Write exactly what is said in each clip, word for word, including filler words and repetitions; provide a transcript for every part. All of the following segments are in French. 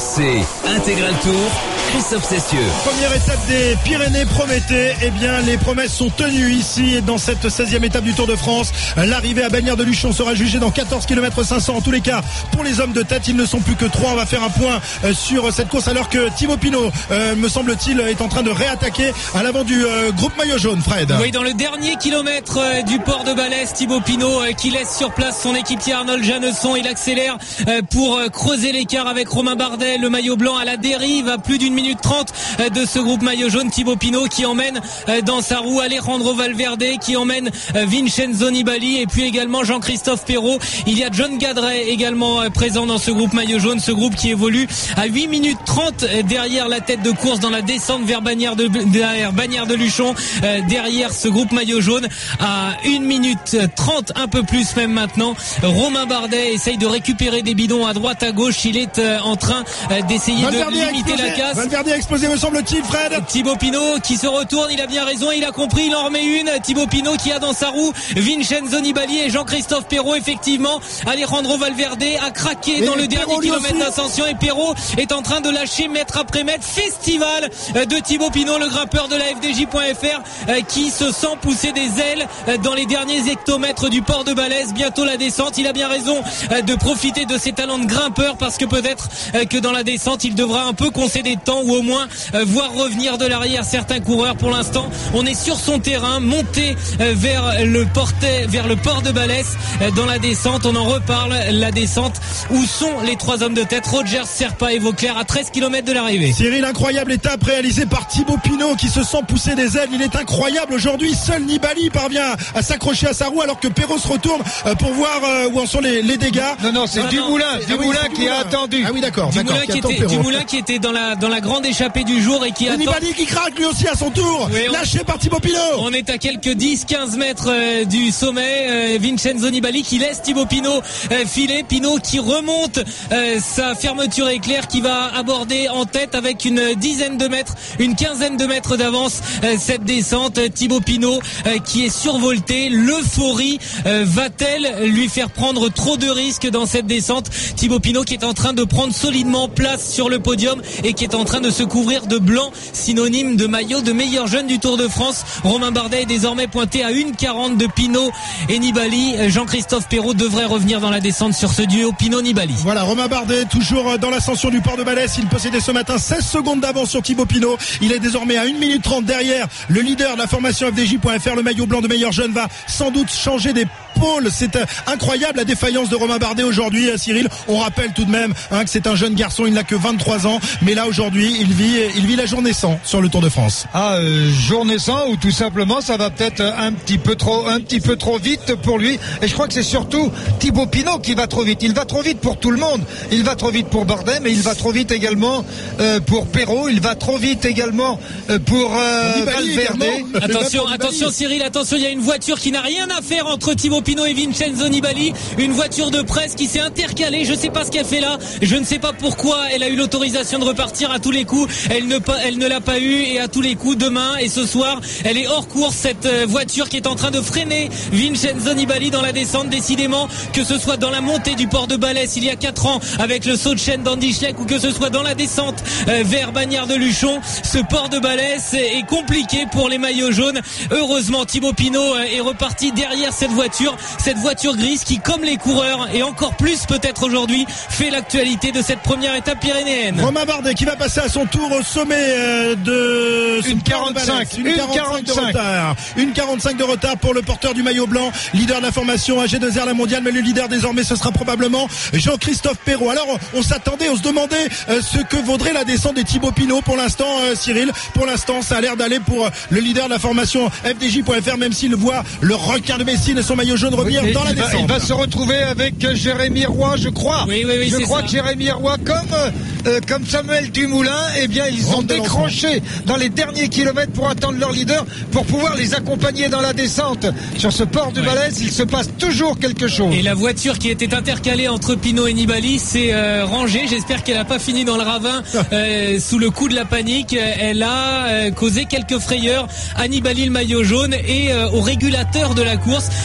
C, Intégral Tour, Christophe Cessieux. Première étape des Pyrénées promettait, eh bien les promesses sont tenues ici dans cette seizième étape du Tour de France. L'arrivée à Bagnères de Luchon sera jugée dans quatorze kilomètres cinq cents. En tous les cas, pour les hommes de tête, ils ne sont plus que trois. On va faire un point sur cette course alors que Thibaut Pinot, euh, me semble-t-il, est en train de réattaquer à l'avant du euh, groupe maillot jaune. Fred. Oui, dans le dernier kilomètre euh, du port de Balès, Thibaut Pinot euh, qui laisse sur place son équipier Arnold Janesson. Il accélère euh, pour euh, creuser l'écart avec Romain Bardet, le maillot blanc à la dérive à plus d'une minute trente euh, de ce groupe maillot jaune. Thibaut Pinot qui emmène euh, dans sa roue Alejandro Valverde, qui emmène euh, Vincenzo Nibali et puis également Jean-Christophe Perrault. Il y a John Gadret également euh, présent dans ce groupe maillot jaune, ce groupe qui évolue à huit minutes trente euh, derrière la tête de course dans la descente vers Bagnères de, derrière Bagnères de Luchon, euh, derrière ce groupe maillot jaune à une minute trente, un peu plus même maintenant. Romain Bardet essaye de récupérer des bidons à droite à gauche. Il est euh, en train euh, d'essayer Valverde de limiter la casse. Valverde a explosé, me semble-t-il, Fred. Thibaut Pinot qui se retourne, il a bien raison, il a compris, il en remet une. Thibaut Pinot qui a dans sa roue Vincenzo Nibali et Jean-Christophe Perrault. Effectivement, Alejandro Valverde a craqué et dans le dernier kilomètre d'ascension et Perrault est en train de lâcher mètre après mètre. Festival de Thibaut Pinot, le grimpeur de la F D J point F R, qui se sent pousser des ailes dans les derniers hectomètres du port de Balès. Bientôt la descente, il a bien raison de profiter de ses talents de grimpeur, parce que peut-être que dans la descente il devra un peu concéder de temps ou au moins voir revenir de l'arrière certains coureurs. Pour l'instant on est sur son terrain, monté vers le portet, vers le port de Balès. Dans la descente on en reparle, la descente où sont les trois hommes de tête, Roger, Serpa et Vauclair, à treize kilomètres de l'arrivée. Cyril, incroyable étape réalisée par Thibaut Pinot qui se sent pousser des ailes. Il est incroyable aujourd'hui, seul Nibali parvient à s'accrocher à sa roue alors que Perrault se retourne pour voir où en sont les, les dégâts. Non non, c'est Dumoulin, Dumoulin ah oui, qui a attendu. Ah oui d'accord, Dumoulin d'accord, qui, qui, était, Dumoulin qui était dans la dans la grande échappée du jour et qui attend. Nibali qui craque lui aussi à son tour, oui, on... lâché par Thibaut Pinot. On est à quelques dix quinze mètres euh, du sommet. euh, Vincenzo Nibali qui laisse Thibaut Pinot euh, filer. Pinot qui remonte euh, sa fermeture éclair, qui va aborder en tête avec une dizaine de mètres, une quinzaine de mètres d'avance euh, cette descente. Thibaut Pinot euh, qui est survolté. L'euphorie euh, va-t-elle lui faire prendre trop de risques dans cette descente? Thibaut Pinot qui est en train de prendre solidement place sur le podium et qui est en train de se couvrir de blanc, synonyme de maillot de meilleur jeune du Tour de France. Romain Bardet est désormais pointé à une quarante de Pinot et Nibali. Jean-Christophe Perrault devrait revenir dans la descente sur ce duo Pinot-Nibali. Voilà, Romain Bardet toujours dans l'ascension du port de Balès. Il possédait ce matin seize secondes d'avance sur Thibaut Pinot. Il est désormais à une minute trente derrière le leader de la formation F D J point F R. Le maillot blanc de meilleur jeune va sans doute changer des pôles. C'est incroyable la défaillance de Romain Bardet aujourd'hui, Cyril. On rappelle tout de même hein, que c'est un jeune garçon, il n'a que vingt-trois ans, mais là aujourd'hui il vit, il vit la journée sans sur le Tour de France. Ah, euh, journée sans, ou tout simplement ça va peut-être un petit peu trop, un petit peu trop vite pour lui. Et je crois que c'est surtout Thibaut Pinot qui va trop vite. Il va trop vite pour tout le monde. Il va trop vite pour Bardet, mais il va trop vite également euh, pour Perrault. Il va trop vite également euh, pour euh, Valverde. Attention, attention Cyril, attention, il y a une voiture qui n'a rien à faire entre Thibaut Pinot et Vincenzo Nibali. Une voiture de presse qui s'est intercalée. Je ne sais pas ce qu'elle fait là. Je ne sais pas pourquoi elle a eu l'autorisation de repartir à tous les coups. Elle ne, elle ne l'a pas eu, et à tous les coups demain et ce soir, elle est hors course, cette voiture qui est en train de freiner Vincenzo Nibali dans la descente. Décidément, que ce soit dans la montée du port de Balès il y a quatre ans avec le saut de chaîne d'Andy Schleck, ou que ce soit dans la descente vers Bagnères de Luchon, ce port de Balès est compliqué pour les maillots jaunes. Heureusement, Thibaut Pinot est reparti derrière cette voiture, cette voiture grise qui, comme les coureurs, et encore plus peut-être aujourd'hui, fait l'actualité de cette première étape pyrénéenne. Romain Bardet qui va passer à son tour au sommet de une quarante-cinq, une quarante-cinq de retard, une quarante-cinq de retard pour le porteur du maillot blanc, leader de la formation A G deux R la mondiale, mais le leader désormais ce sera probablement Jean-Christophe Perrault. Alors on s'attendait, on se demandait ce que vaudrait la descente des Thibaut Pinot. Pour l'instant, Cyril, pour l'instant ça a l'air d'aller pour le leader de la formation F D J point F R, même s'il voit le requin de Messine et son maillot jaune revenir oui, dans la il descente. Va, il va se retrouver avec Jérémy Roy, je crois. Oui, oui, oui, je crois ça. que Jérémy Roy, comme euh, comme Samuel Dumoulin, eh bien ils ont décroché dans les derniers kilomètres pour attendre leur leader, pour pouvoir les accompagner dans la descente. Sur ce port du ouais. Balès, il se passe toujours quelque chose. Et la voiture qui était intercalée entre Pinot et Nibali s'est euh, rangée. J'espère qu'elle n'a pas fini dans le ravin euh, sous le coup de la panique. Elle a euh, causé quelques frayeurs à Nibali, le maillot jaune, et euh, aux régulateurs de la course qui ont dû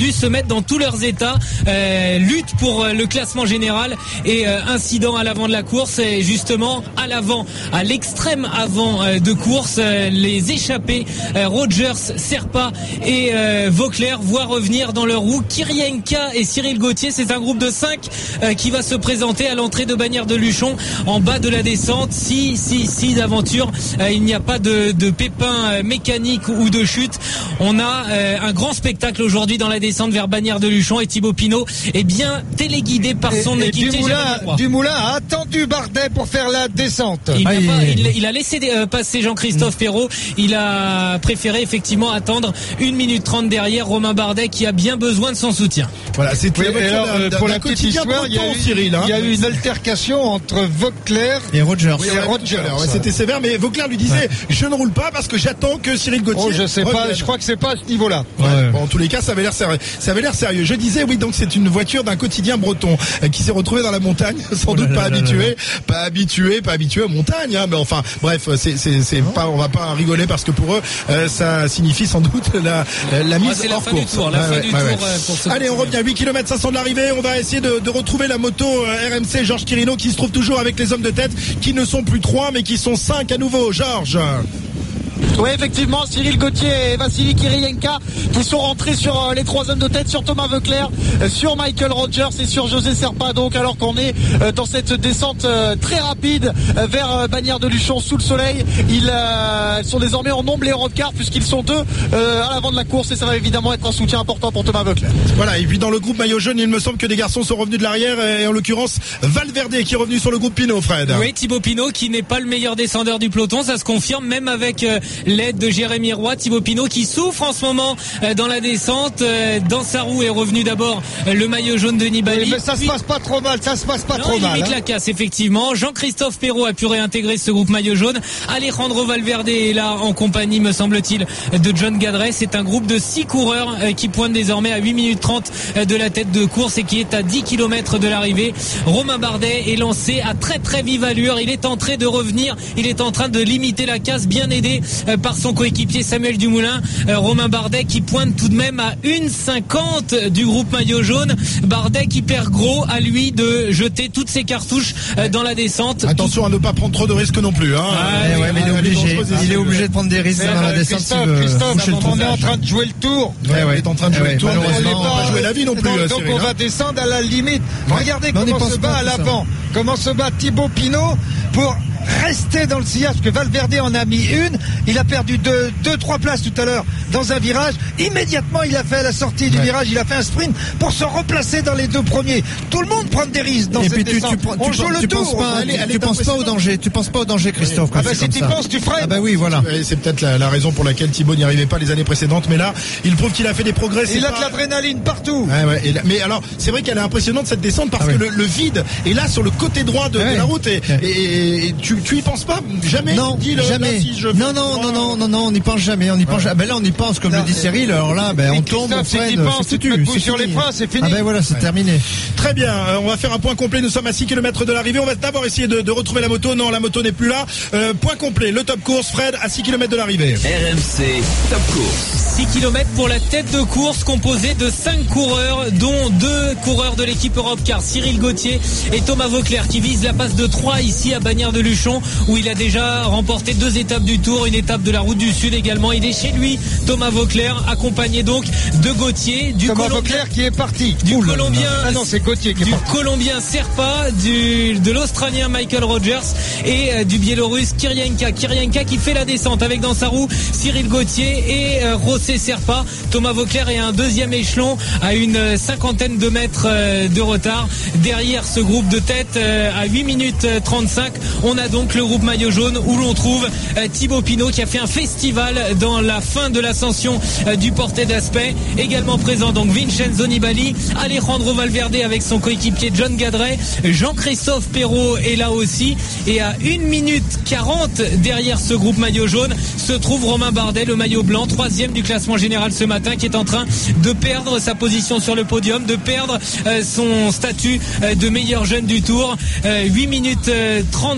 voulu se mettre dans tous leurs états, euh, lutte pour le classement général et euh, incident à l'avant de la course. Et justement à l'avant, à l'extrême avant euh, de course, euh, les échappés euh, Rogers, Serpa et euh, Vauclair voient revenir dans leur roue Kirienka et Cyril Gauthier. C'est un groupe de cinq euh, qui va se présenter à l'entrée de Bagnères de Luchon en bas de la descente. Si, si, si d'aventure euh, il n'y a pas de, de pépins euh, mécaniques ou de chute, on a euh, un grand spectacle aujourd'hui dans la descente vers Bagnères de Luchon et Thibaut Pinot est bien téléguidé par son et, et équipier. Dumoulin, Dumoulin a attendu Bardet pour faire la descente. Il, ah, a, il... Pas, il, il a laissé euh, passer Jean-Christophe Perrault. Il a préféré effectivement attendre une minute trente derrière Romain Bardet qui a bien besoin de son soutien. Voilà, c'est oui, alors, euh, pour la petite histoire, il y a eu, Cyril, hein. il y a eu une altercation entre Vauclair et Rogers. Oui, et Rogers. Ouais, c'était sévère, mais Vauclair lui disait ouais. je ne roule pas parce que j'attends que Cyril Gauthier. Oh, je sais revienne. pas, je crois que c'est pas à ce niveau-là. Ouais. Ouais. Bon, en tous les cas, ça avait l'air sérieux. Ça avait l'air sérieux. Je disais oui, donc c'est une voiture d'un quotidien breton euh, qui s'est retrouvée dans la montagne, sans oh doute pas habitué, pas habitué, pas habitué aux montagnes, hein, mais enfin, bref, c'est c'est c'est pas, on va pas rigoler parce que pour eux, euh, ça signifie sans doute la la mise ah, c'est hors la fin course. Du tour, la ouais, fin ouais, du ouais, tour ouais. pour ce Allez, on revient huit kilomètres cinq cents de l'arrivée. On va essayer de, de retrouver la moto euh, R M C Georges Quirino qui se trouve toujours avec les hommes de tête qui ne sont plus trois mais qui sont cinq à nouveau. Georges. Oui, effectivement, Cyril Gauthier et Vassili Kirienka qui sont rentrés sur euh, les trois hommes de tête, sur Thomas Vauclair, euh, sur Michael Rogers et sur José Serpa. Donc, alors qu'on est euh, dans cette descente euh, très rapide euh, vers euh, Bagnères de Luchon sous le soleil, ils euh, sont désormais en nombre les Europcar puisqu'ils sont deux euh, à l'avant de la course et ça va évidemment être un soutien important pour Thomas Vauclair. Voilà, et puis dans le groupe maillot jaune, il me semble que des garçons sont revenus de l'arrière et en l'occurrence Valverde qui est revenu sur le groupe Pinot, Fred. Oui, Thibaut Pinot qui n'est pas le meilleur descendeur du peloton, ça se confirme même avec euh, l'aide de Jérémy Roy. Thibaut Pinot qui souffre en ce moment euh, dans la descente. Euh, dans sa roue est revenu d'abord euh, le maillot jaune de Nibali. Oui, mais ça puis... se passe pas trop mal, ça se passe pas non, trop il mal. Il hein. la casse effectivement. Jean-Christophe Perrault a pu réintégrer ce groupe maillot jaune. Alejandro Valverde est là en compagnie, me semble-t-il, de John Gadret. C'est un groupe de six coureurs euh, qui pointe désormais à huit minutes trente euh, de la tête de course et qui est à dix kilomètres de l'arrivée. Romain Bardet est lancé à très très vive allure. Il est en train de revenir. Il est en train de limiter la casse, bien aidé euh, par son coéquipier Samuel Dumoulin. Euh, Romain Bardet qui pointe tout de même à une cinquante du groupe maillot jaune. Bardet qui perd gros, à lui de jeter toutes ses cartouches euh, dans la descente. Attention à ne pas prendre trop de risques non plus. Hein. Ah, ouais, ouais, mais il est obligé, il est obligé de prendre des risques dans la descente. Christophe, si Christophe on est en train de jouer le tour. Ouais, ouais, est en train de jouer ouais, le tour. on n'est pas à jouer la vie non plus. Donc, euh, donc Cyril, on hein. va descendre à la limite. Ouais. Regardez mais comment se bat à l'avant. Comment se bat Thibaut Pinot pour rester dans le sillage, parce que Valverde en a mis une. Il a perdu deux, deux, trois places tout à l'heure dans un virage. Immédiatement, il a fait à la sortie du ouais. virage, il a fait un sprint pour se replacer dans les deux premiers. Tout le monde prend des risques dans et cette puis tu, descente. tu, On tu, joue tu, le tu tour. Penses pas, allez, tu, allez, tu penses pas au danger. Tu penses pas au danger, Christophe. Ah bah si tu penses, tu freines. Ah bah oui, voilà. C'est peut-être la, la raison pour laquelle Thibaut n'y arrivait pas les années précédentes, mais là, il prouve qu'il a fait des progrès. Il a pas... de l'adrénaline partout. Ouais, ouais, et là, mais alors, c'est vrai qu'elle est impressionnante cette descente parce ah, que ouais. le, le vide est là sur le côté droit de, ouais. de la route et, ouais. et, et tu, tu y penses pas jamais. Non, le, jamais. Là, si je non, non, non, non, non, non, on n'y pense jamais. On n'y pense. Ouais. Ah ben là, on y pense comme non, le dit Cyril. Alors là, ben on tombe, on freine. C'est foutu. C'est sur les freins, c'est fini. Ah ben voilà, c'est ouais. terminé. Très bien. Euh, on va faire un point complet. Nous sommes à six kilomètres de l'arrivée. On va d'abord essayer de, de retrouver la moto. Non, la moto n'est plus là. Euh, point complet. Le top course, Fred, à six kilomètres de l'arrivée. R M C Top Course. six kilomètres pour la tête de course composée de cinq coureurs, dont deux coureurs de l'équipe Europcar, Cyril Gauthier et Thomas Vauclair, qui visent la passe de trois ici à Bagnères de Luchon, où il a déjà remporté deux étapes du Tour, une étape de la Route du Sud également. Il est chez lui, Thomas Vauclair, accompagné donc de Gauthier, du Thomas Colombien, Vauclair qui est parti, du Ouh Colombien, ah non c'est Gauthier qui est du parti. Colombien Serpa, du de l'Australien Michael Rogers et euh, du Biélorusse Kirienka. Kirienka qui fait la descente avec dans sa roue Cyril Gauthier et euh, José Serpa. Thomas Vauclair est un deuxième échelon à une cinquantaine de mètres euh, de retard derrière ce groupe de tête euh, à huit minutes trente-cinq. On a donc le groupe maillot jaune où l'on trouve euh, Thibaut Pinot qui a fait un festival dans la fin de l'ascension euh, du Portet d'Aspet. Également présent donc Vincenzo Nibali, Alejandro Valverde avec son coéquipier John Gadret, Jean-Christophe Perrault est là aussi, et à une minute quarante derrière ce groupe maillot jaune se trouve Romain Bardet, le maillot blanc, troisième du classement général ce matin, qui est en train de perdre sa position sur le podium, de perdre euh, son statut euh, de meilleur jeune du Tour. euh, huit minutes trente de retard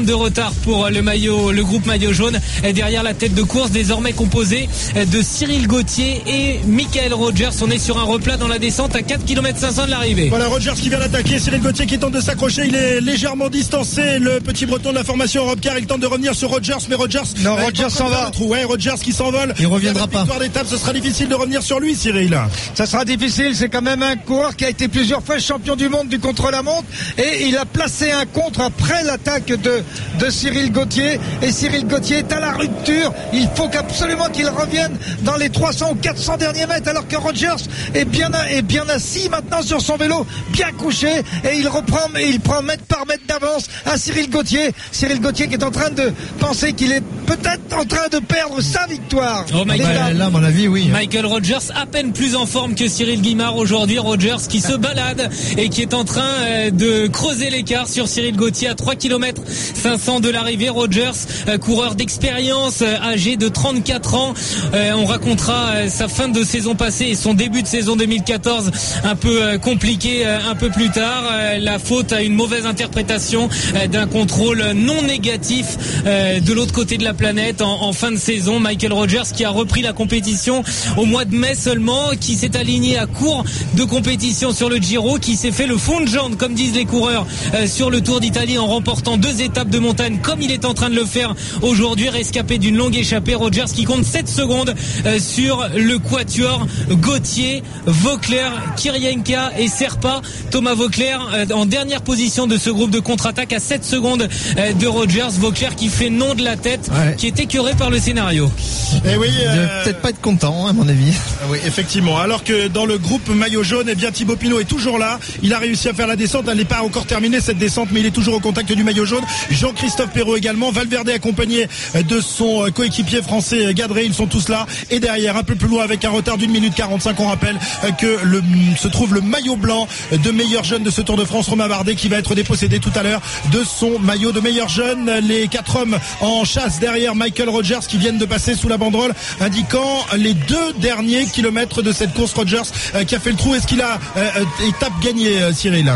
retard pour le maillot, le groupe maillot jaune. Derrière la tête de course, désormais composée de Cyril Gauthier et Michael Rogers. On est sur un replat dans la descente à quatre kilomètres cinq cents de l'arrivée. Voilà Rogers qui vient d'attaquer, Cyril Gauthier qui tente de s'accrocher, il est légèrement distancé, le petit breton de la formation Europcar, il tente de revenir sur Rogers, mais Rogers non, Rogers s'en va. Ouais, Rogers qui s'envole. Il reviendra pas. Victoire d'étape, ce sera difficile de revenir sur lui, Cyril. Ça sera difficile, c'est quand même un coureur qui a été plusieurs fois champion du monde du contre-la-montre et il a placé un contre après l'attaque de, de Cyril Gauthier et Cyril Gauthier est à la rupture, il faut qu'absolument qu'il revienne dans les trois cents ou quatre cents derniers mètres alors que Rogers est bien, est bien assis maintenant sur son vélo, bien couché et il reprend et il prend mètre par mètre d'avance à Cyril Gauthier. Cyril Gauthier qui est en train de penser qu'il est peut-être en train de perdre sa victoire. Oh Michael, là, à mon avis, oui. Michael Rogers à peine plus en forme que Cyril Guimard aujourd'hui. Rogers qui se balade et qui est en train de creuser l'écart sur Cyril Gauthier à trois kilomètres cinq cents de l'arrivée. Rogers, coureur d'expérience, âgé de trente-quatre ans. On racontera sa fin de saison passée et son début de saison deux mille quatorze un peu compliqué un peu plus tard. La faute à une mauvaise interprétation d'un contrôle non négatif de l'autre côté de la planète en, en fin de saison. Michael Rogers qui a repris la compétition au mois de mai seulement, qui s'est aligné à court de compétition sur le Giro, qui s'est fait le fond de jambe comme disent les coureurs euh, sur le Tour d'Italie en remportant deux étapes de montagne comme il est en train de le faire aujourd'hui, rescapé d'une longue échappée. Rogers qui compte sept secondes euh, sur le quatuor Gauthier, Vauclair, Kirienka et Serpa. Thomas Vauclair euh, en dernière position de ce groupe de contre-attaque à sept secondes euh, de Rogers. Vauclair qui fait nom de la tête, ouais. Qui est écœuré par le scénario. Et oui, euh... il va peut-être pas être content, hein, à mon avis. Oui, effectivement. Alors que dans le groupe maillot jaune, eh bien Thibaut Pinot est toujours là. Il a réussi à faire la descente. Elle n'est pas encore terminée cette descente, mais il est toujours au contact du maillot jaune. Jean-Christophe Perrault également. Valverde accompagné de son coéquipier français Gadré. Ils sont tous là. Et derrière, un peu plus loin, avec un retard d'une minute quarante-cinq, on rappelle que le, se trouve le maillot blanc de meilleur jeune de ce Tour de France, Romain Bardet, qui va être dépossédé tout à l'heure de son maillot de meilleur jeune. Les quatre hommes en chasse derrière Michael Rogers qui viennent de passer sous la banderole indiquant les deux derniers kilomètres de cette course. Rogers euh, qui a fait le trou. Est-ce qu'il a euh, étape gagnée, euh, Cyril?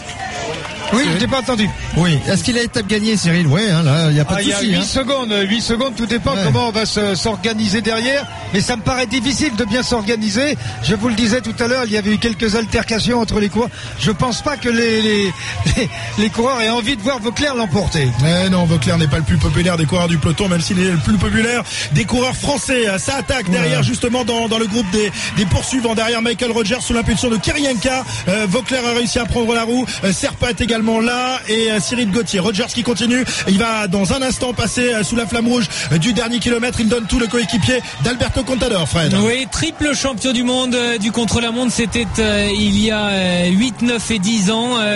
Oui, je t'ai pas entendu. Oui. Est-ce qu'il a étape gagnée, Cyril? Oui, hein, là, il n'y a pas ah, de souci. Il y a huit hein. secondes, huit secondes, tout dépend ouais. comment on va se, s'organiser derrière. Mais ça me paraît difficile de bien s'organiser. Je vous le disais tout à l'heure, il y avait eu quelques altercations entre les coureurs. Je pense pas que les, les, les, les coureurs aient envie de voir Vauclair l'emporter. Mais non, Vauclair n'est pas le plus populaire des coureurs du peloton, même s'il est le plus populaire des coureurs français. Ça attaque derrière, ouais. justement, dans, dans le groupe des, des poursuivants. Derrière Michael Rogers, sous l'impulsion de Kirienka. Euh, Vauclair a réussi à prendre la roue. Euh, Serpa est également là. Et Cyril Gauthier. Rogers qui continue. Il va dans un instant passer sous la flamme rouge du dernier kilomètre. Il donne tout, le coéquipier d'Alberto Contador, Fred. Oui, triple champion du monde du contre-la-montre. C'était euh, il y a euh, huit, neuf et dix ans. Euh,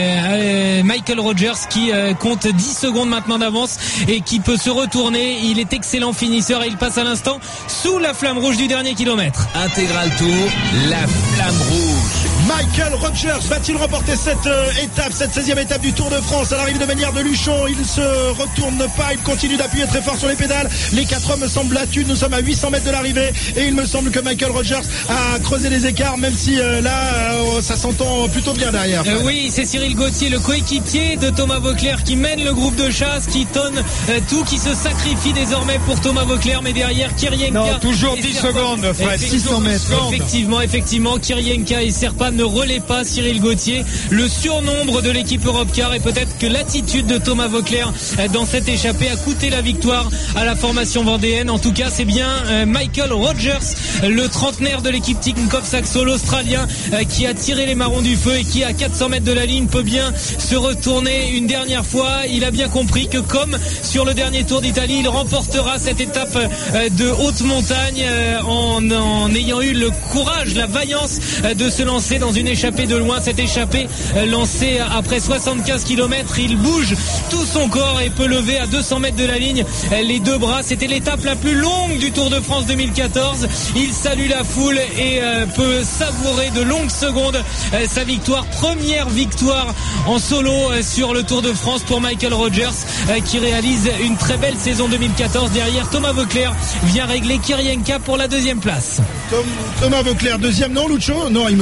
euh, Michael Rogers qui euh, compte dix secondes maintenant d'avance et qui peut se retourner. Il est excellent finisseur et il passe à l'instant sous la flamme rouge du dernier kilomètre. Intégral Tour, la flamme rouge. Michael Rogers va-t-il remporter cette euh, étape, cette seizième étape du Tour de France à l'arrivée de manière de Luchon? Il se retourne pas, il continue d'appuyer très fort sur les pédales. Les quatre hommes semblent battus. Nous sommes à huit cents mètres de l'arrivée et il me semble que Michael Rogers a creusé les écarts, même si euh, là euh, ça s'entend plutôt bien derrière. Euh, oui, c'est Cyril Gauthier, le coéquipier de Thomas Vauclair, qui mène le groupe de chasse, qui tonne euh, tout, qui se sacrifie désormais pour Thomas Vauclair, mais derrière Kirienka. Non, toujours dix secondes, Fred. six cents mètres. Effectivement, effectivement, Kirienka et Serpa ne relaient pas Cyril Gauthier. Le surnombre de l'équipe Europcar et peut-être que l'attitude de Thomas Vauclair dans cette échappée a coûté la victoire à la formation vendéenne. En tout cas, c'est bien Michael Rogers, le trentenaire de l'équipe Tinkoff Saxo, l'Australien, qui a tiré les marrons du feu et qui, à quatre cents mètres de la ligne, peut bien se retourner une dernière fois. Il a bien compris que, comme sur le dernier Tour d'Italie, il remportera cette étape de haute montagne en, en ayant eu le courage, la vaillance de se lancer dans une échappée de loin. Cette échappée lancée après soixante-quinze kilomètres, il bouge tout son corps et peut lever à deux cents mètres de la ligne les deux bras. C'était l'étape la plus longue du Tour de France deux mille quatorze. Il salue la foule et euh, peut savourer de longues secondes euh, sa victoire, première victoire en solo euh, sur le Tour de France pour Michael Rogers, euh, qui réalise une très belle saison deux mille quatorze. Derrière, Thomas Vauclair vient régler Kirienka pour la deuxième place. Thomas Vauclair, deuxième, non, Lucho? Non, il me semble. Moi, je pense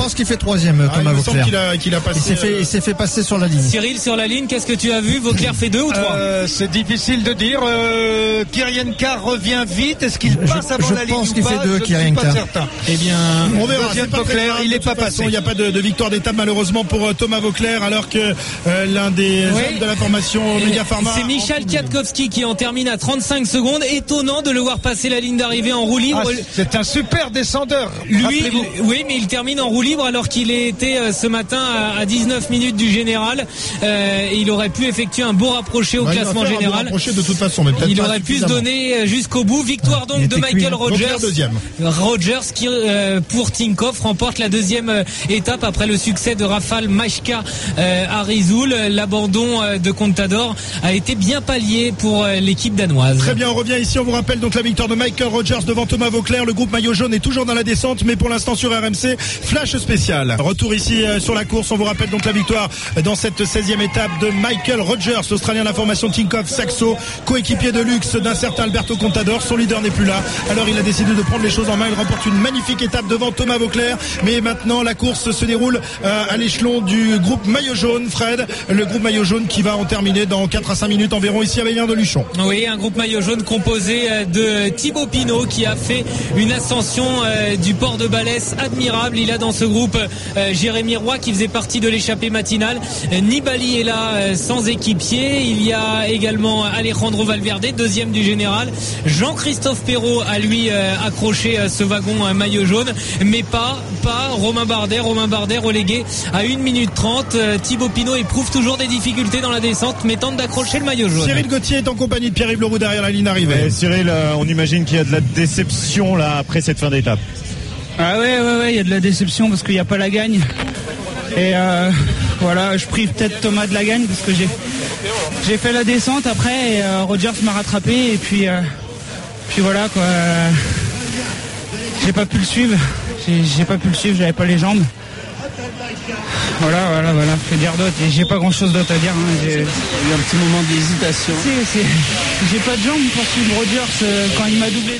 pense qu'il fait troisième, ah, Thomas il me semble Vauclair. qu'il a, qu'il a passé. Il s'est fait, il s'est fait passer sur la ligne. Cyril, sur la ligne, qu'est-ce que tu as vu? Vauclair fait deux ou trois? euh, C'est difficile de dire. Euh, Kirienka revient vite. Est-ce qu'il passe avant je la ligne pense ou qu'il pas? fait deux, Je ne suis Kirienka. pas certain. Eh bien, on verra. Deuxième C'est pas très Vauclair, grave, il de est pas toute façon, passé. Il n'y a pas de, de victoire d'étape malheureusement pour euh, Thomas Vauclair, alors que euh, l'un des Oui. hommes de la formation Omega Pharma. c'est Michal Kwiatkowski qui en termine à trente-cinq secondes. Étonnant de le voir passer la ligne d'arrivée en roue libre. Ah, c'est un super descendeur. Lui, Rappelez-vous. oui, mais il termine en roue libre alors qu'il était euh, ce matin à, à dix-neuf minutes du général. Euh, et il aurait pu effectuer un beau rapproché au Bah, il va classement faire un bon général. rapproché de toute façon, mais peut-être Il pas aurait pu se suffisamment. donner jusqu'au bout. Victoire Il donc de était Michael cuit. Rogers. Vauclair deuxième. Rogers qui euh, pour Tinkoff remporte la deuxième euh, étape après le succès de Rafal Majka euh, à Rizoul. L'abandon euh, de Contador a été bien pallié pour euh, l'équipe danoise. Très bien, on revient ici, on vous rappelle donc la victoire de Michael Rogers devant Thomas Vauclair. Le groupe maillot jaune est toujours dans la descente, mais pour l'instant sur R M C, flash spécial. Retour ici euh, sur la course, on vous rappelle donc la victoire dans cette seizième étape de Michael Rogers, l'Australien de la formation Tinkoff Saxo, coéquipier de luxe d'un certain Alberto Contador. Son leader n'est plus là, alors il a décidé de prendre les choses en main. Il remporte une magnifique étape devant Thomas Vauclair, mais maintenant la course se déroule euh, à l'échelon du groupe maillot jaune. Fred, le groupe maillot jaune qui va en terminer dans quatre à cinq minutes environ ici à Veillin de Luchon. Oui, un groupe maillot jaune composé de Thibaut Pinot qui a fait une ascension euh, du port de Balès admirable. Il a dans ce groupe euh, Jérémy Roy qui faisait partie de l'échappée matinale. Euh, Nibali est là euh, sans équipier. Il y a également Alejandro Valverde, deuxième du général. Jean-Christophe Perrault a lui euh, accroché euh, ce wagon euh, maillot jaune, mais pas pas Romain Bardet. Romain Bardet relégué à une minute trente. Euh, Thibaut Pinot éprouve toujours des difficultés dans la descente, mais tente d'accrocher le maillot jaune. Cyril Gauthier est en compagnie de Pierre-Yves Leroux derrière la ligne d'arrivée. Ouais, Cyril, euh, on imagine qu'il y a de la déception là après cette fin d'étape. Ah ouais, ouais, ouais, il y a de la déception parce qu'il n'y a pas la gagne. Et euh, voilà, je prive peut-être Thomas de la gagne parce que j'ai j'ai fait la descente après et euh, Rogers m'a rattrapé et puis euh, puis voilà quoi. Euh, j'ai pas pu le suivre. J'ai, j'ai pas pu le suivre, j'avais pas les jambes. Voilà, voilà, voilà. Que dire d'autre? Et j'ai pas grand chose d'autre à dire. Hein. J'ai eu un petit moment d'hésitation. C'est, c'est... J'ai pas de jambes pour suivre Rogers euh, quand il m'a doublé dans.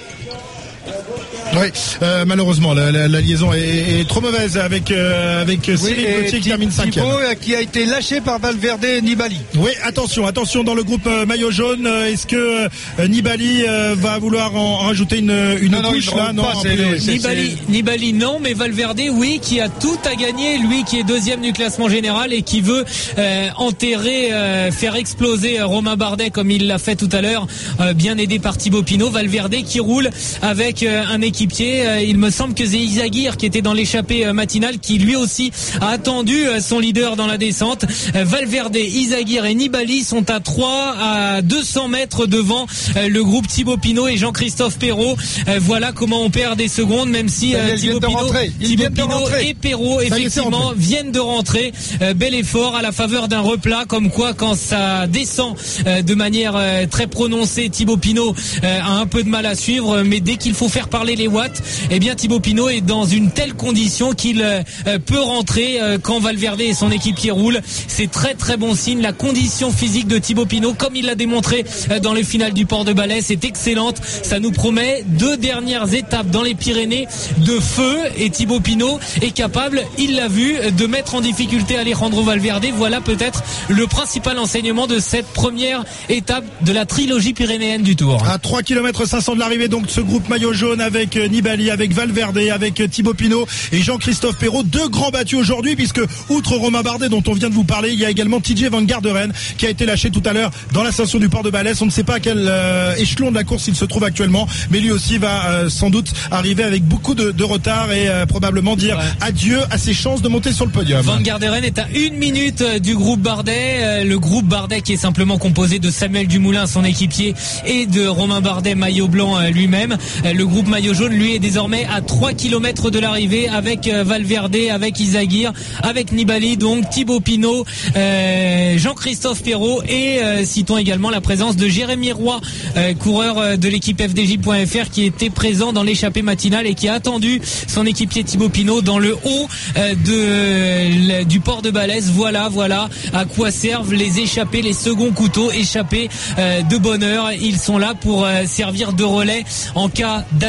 Oui, euh, malheureusement, la, la, la liaison est, est trop mauvaise avec euh, avec Oui, Cyril et Gauthier qui termine cinquième. Thibaut, euh, qui a été lâché par Valverde et Nibali. Oui, attention, attention dans le groupe euh, maillot jaune. Euh, est-ce que euh, Nibali euh, va vouloir en, en rajouter une, une Non, non, couche il ne là? rentre Non, pas, a c'est- priori. c'est- Nibali, Nibali non, mais Valverde oui, qui a tout à gagner, lui qui est deuxième du classement général et qui veut euh, enterrer, euh, faire exploser euh, Romain Bardet comme il l'a fait tout à l'heure, euh, bien aidé par Thibaut Pinot. Valverde qui roule avec euh, un équipier. Euh, il me semble que c'est Izagir qui était dans l'échappée euh, matinale qui lui aussi a attendu euh, son leader dans la descente. Euh, Valverde, Izagir et Nibali sont à trois à deux cents mètres devant euh, le groupe Thibaut Pinot et Jean-Christophe Perrault. Euh, voilà comment on perd des secondes, même si euh, Ils viennent Thibaut de Pinot, rentrer. Ils Thibaut viennent de Pinot rentrer. et Perrault y est, c'est effectivement rentré. viennent de rentrer. Euh, bel effort à la faveur d'un replat, comme quoi quand ça descend euh, de manière euh, très prononcée, Thibaut Pinot euh, a un peu de mal à suivre, mais dès qu'il faut faire parler les watts, eh bien Thibaut Pinot est dans une telle condition qu'il euh, peut rentrer euh, quand Valverde et son équipier roulent. C'est très très bon signe. La condition physique de Thibaut Pinot, comme il l'a démontré euh, dans les finales du Port de Balès, est excellente. Ça nous promet deux dernières étapes dans les Pyrénées de feu et Thibaut Pinot est capable, il l'a vu, de mettre en difficulté Alejandro Valverde. Voilà peut-être le principal enseignement de cette première étape de la trilogie pyrénéenne du Tour. À trois kilomètres cinq cents de l'arrivée donc de ce groupe maillot jaune avec euh, Nibali, avec Valverde, avec euh, Thibaut Pinot et Jean-Christophe Perrault, deux grands battus aujourd'hui puisque outre Romain Bardet dont on vient de vous parler, il y a également T J Van Garderen qui a été lâché tout à l'heure dans l'ascension du port de Balès. On ne sait pas à quel euh, échelon de la course il se trouve actuellement, mais lui aussi va euh, sans doute arriver avec beaucoup de, de retard et euh, probablement dire Ouais. adieu à ses chances de monter sur le podium. Van Garderen est à une minute du groupe Bardet. Euh, Le groupe Bardet qui est simplement composé de Samuel Dumoulin, son équipier, et de Romain Bardet, maillot blanc euh, lui-même. Euh, Le groupe maillot jaune, lui, est désormais à trois kilomètres de l'arrivée avec euh, Valverde, avec Izagir, avec Nibali, donc Thibaut Pinot, euh, Jean-Christophe Perrault et euh, citons également la présence de Jérémy Roy, euh, coureur euh, de l'équipe F D J point F R qui était présent dans l'échappée matinale et qui a attendu son équipier Thibaut Pinot dans le haut euh, de, du port de Balès. Voilà, voilà à quoi servent les échappés, les seconds couteaux échappés euh, de bonheur. Ils sont là pour euh, servir de relais en cas d'attaque de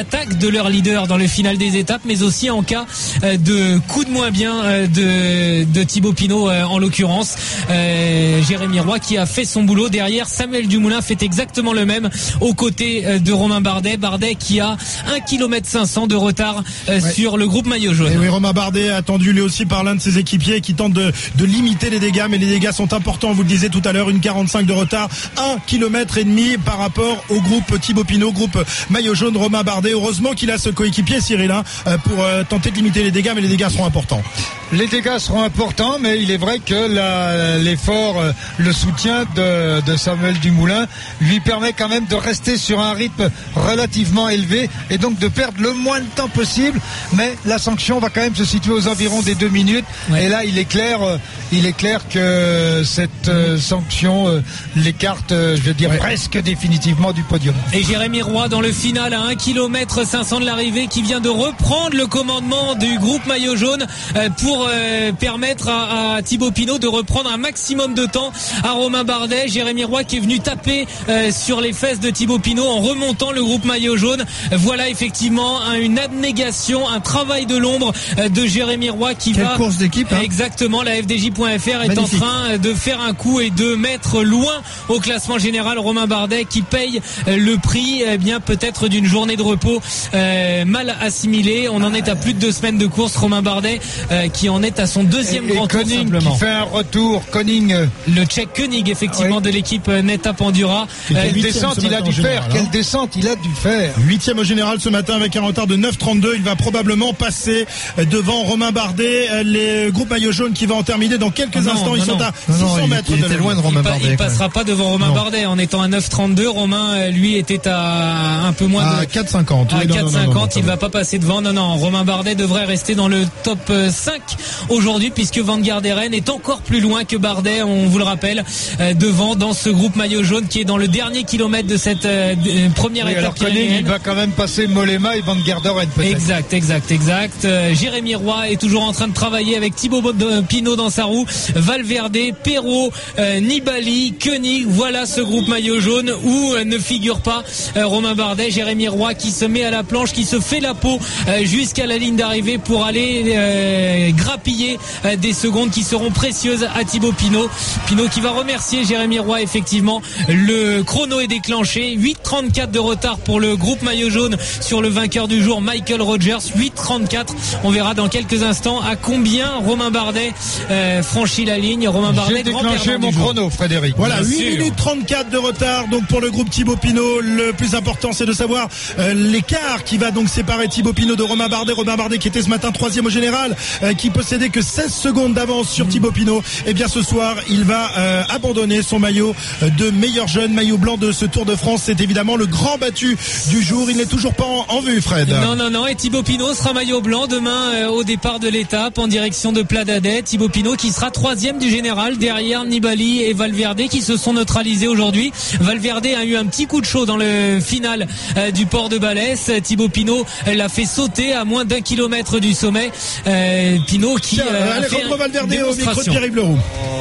leur leader dans le final des étapes, mais aussi en cas de coup de moins bien de, de Thibaut Pinot en l'occurrence. Euh, Jérémy Roy qui a fait son boulot derrière. Samuel Dumoulin fait exactement le même aux côtés de Romain Bardet. Bardet qui a un kilomètre cinq cents de retard euh, ouais. sur le groupe maillot jaune. Et oui, Romain Bardet attendu lui aussi par l'un de ses équipiers qui tente de, de limiter les dégâts, mais les dégâts sont importants, vous le disiez tout à l'heure, une quarante-cinq de retard, un kilomètre et demi par rapport au groupe Thibaut Pinot, groupe maillot jaune. Romain Bardet, heureusement qu'il a ce coéquipier Cyril hein, pour euh, tenter de limiter les dégâts, mais les dégâts seront importants. Les dégâts seront importants, mais il est vrai que la, l'effort, le soutien de, de Samuel Dumoulin lui permet quand même de rester sur un rythme relativement élevé et donc de perdre le moins de temps possible. Mais la sanction va quand même se situer aux environs des deux minutes. Ouais. Et là, il est clair, il est clair que cette euh, sanction euh, l'écarte, euh, je veux dire, ouais. presque définitivement du podium. Et Jérémy Roy dans le final à un kilomètre cinq cents de l'arrivée qui vient de reprendre le commandement du groupe maillot jaune euh, pour euh, permettre à, à Thibaut Pinot de reprendre un maximum de temps à Romain Bardet. Jérémy Roy qui est venu taper euh, sur les fesses de Thibaut Pinot en remontant le groupe maillot jaune. Voilà effectivement un, une abnégation, un travail de l'ombre euh, de Jérémy Roy qui Quelle va course d'équipe, hein. Exactement, la F D J point F R est Magnifique. En train de faire un coup et de mettre loin au classement général Romain Bardet qui paye le prix eh bien peut-être d'une journée de repos euh, mal assimilée. On en est à plus de deux semaines de course. Romain Bardet euh, qui en est à son deuxième et, grand et tour Koenig simplement. Qui fait un retour, Koenig. Le Tchèque Koenig effectivement oui. de l'équipe Neta Pandura. Quelle euh, descente il a dû faire, quelle descente il a dû faire. Huitième au général ce matin avec un retard de neuf trente-deux. Il va probablement passer devant Romain Bardet. Les groupes maillot jaune qui va en terminer dans quelques non, instants. Non, ils non. sont à non, six cents non, mètres. Il, il était loin de Romain il Bardet. Il passera pas devant Romain non. Bardet en étant à neuf trente-deux. Romain lui était à un peu moins à de quatre cinquante. À oui, quatre cinquante. Il va pas passer devant. Non, non. Romain Bardet devrait rester dans le top cinq aujourd'hui puisque Van Garderen est encore plus loin que Bardet. On vous le rappelle euh, devant dans ce groupe maillot jaune qui est dans le dernier kilomètre de cette euh, première oui, étape. Il va quand même passer Mollema et Van Garderen peut-être. Exact, exact, exact. Euh, Jérémy Roy est toujours en train de travailler avec Thibaut Pinot dans sa roue. Valverde, Perrault, euh, Nibali, Koenig. Voilà ce groupe maillot jaune où euh, ne figure pas euh, Romain Bardet. Jérémy Roy qui se met à la planche, qui se fait la peau euh, jusqu'à la ligne d'arrivée pour aller euh, grappiller euh, des secondes qui seront précieuses à Thibaut Pinot. Pinot qui va remercier Jérémy Roy effectivement. Le chrono est déclenché. huit trente-quatre de retard pour le groupe maillot jaune sur le vainqueur du jour Michael Rogers. huit trente-quatre. On verra dans quelques instants à combien Romain Bardet euh, franchit la ligne. Romain Bardet, j'ai déclenché mon chrono, Frédéric. Voilà, huit minutes trente-quatre de retard donc pour le groupe Thibaut Pinot. Le plus important c'est de savoir euh, l'écart qui va donc séparer Thibaut Pinot de Romain Bardet. Romain Bardet qui était ce matin troisième au général, euh, qui possédait que seize secondes d'avance sur Thibaut Pinot. Et bien ce soir il va euh, abandonner son maillot de meilleur jeune, maillot blanc de ce Tour de France. C'est évidemment le grand battu du jour. Il n'est toujours pas en, en vue, Fred. Non, non, non. Et Thibaut Pinot sera maillot blanc demain euh, au départ de l'étape en direction de Pla-d'Adet. Thibaut Pinot qui sera troisième du général derrière Nibali et Valverde qui se sont neutralisés aujourd'hui. Valverde a eu un petit coup de chaud dans le final euh, du port de Balès. Thibaut Pinot euh, l'a fait sauter à moins d'un kilomètre du sommet. Euh, Pinot qui Tiens, euh, a fait Alejandro Valverde au micro de Pierre-Yves Leroux.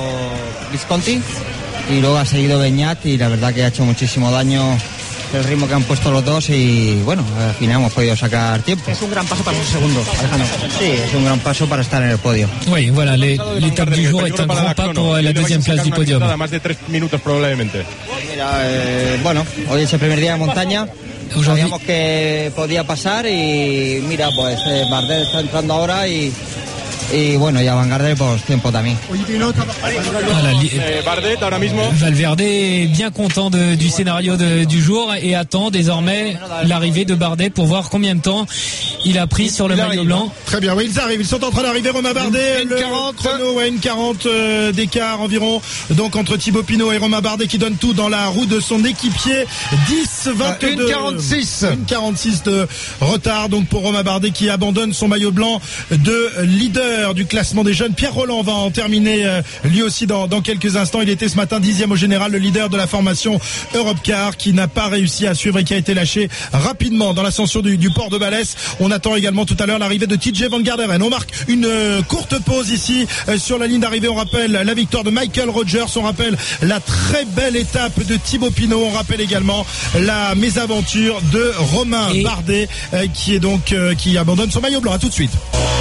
Visconti y luego ha seguido Beñat y la verdad que ha hecho muchísimo daño el ritmo que han puesto los dos y bueno, al final hemos podido sacar tiempo. Es un gran paso para su segundo, Alejandro. Sí, es un gran paso para estar en el podio. Oui, voilà, les, l'étape du jour est un grand pas pour la deuxième place du podium. Nada más de tres minutos probablemente. Mira, eh, bueno, hoy es el primer día de montaña. Sabíamos que podía pasar y mira, pues eh, Bardet está entrando ahora y y bueno, ya Van Garderen pues tiempo también. Voilà, li- eh, Bardet ahora mismo. Valverde est bien content de, du scénario de, du jour et attend désormais l'arrivée de Bardet pour voir combien de temps il a pris sur le il maillot arrive. blanc. Très bien, oui, ils arrivent, ils sont en train d'arriver. Romain Bardet, une le quarante. chrono, ouais, une quarante euh, d'écart environ. Donc entre Thibaut Pinot et Romain Bardet qui donne tout dans la roue de son équipier. dix vingt-deux. une quarante-six. Une quarante-six de retard donc pour Romain Bardet qui abandonne son maillot blanc de leader. leader du classement des jeunes. Pierre Rolland va en terminer euh, lui aussi dans, dans quelques instants. Il était ce matin dixième au général, le leader de la formation Europcar qui n'a pas réussi à suivre et qui a été lâché rapidement dans l'ascension du, du port de Balès. On attend également tout à l'heure l'arrivée de T J Van Garderen. On marque une euh, courte pause ici euh, sur la ligne d'arrivée. On rappelle la victoire de Michael Rogers. On rappelle la très belle étape de Thibaut Pinot. On rappelle également la mésaventure de Romain et... Bardet euh, qui est donc euh, qui abandonne son maillot blanc. À tout de suite.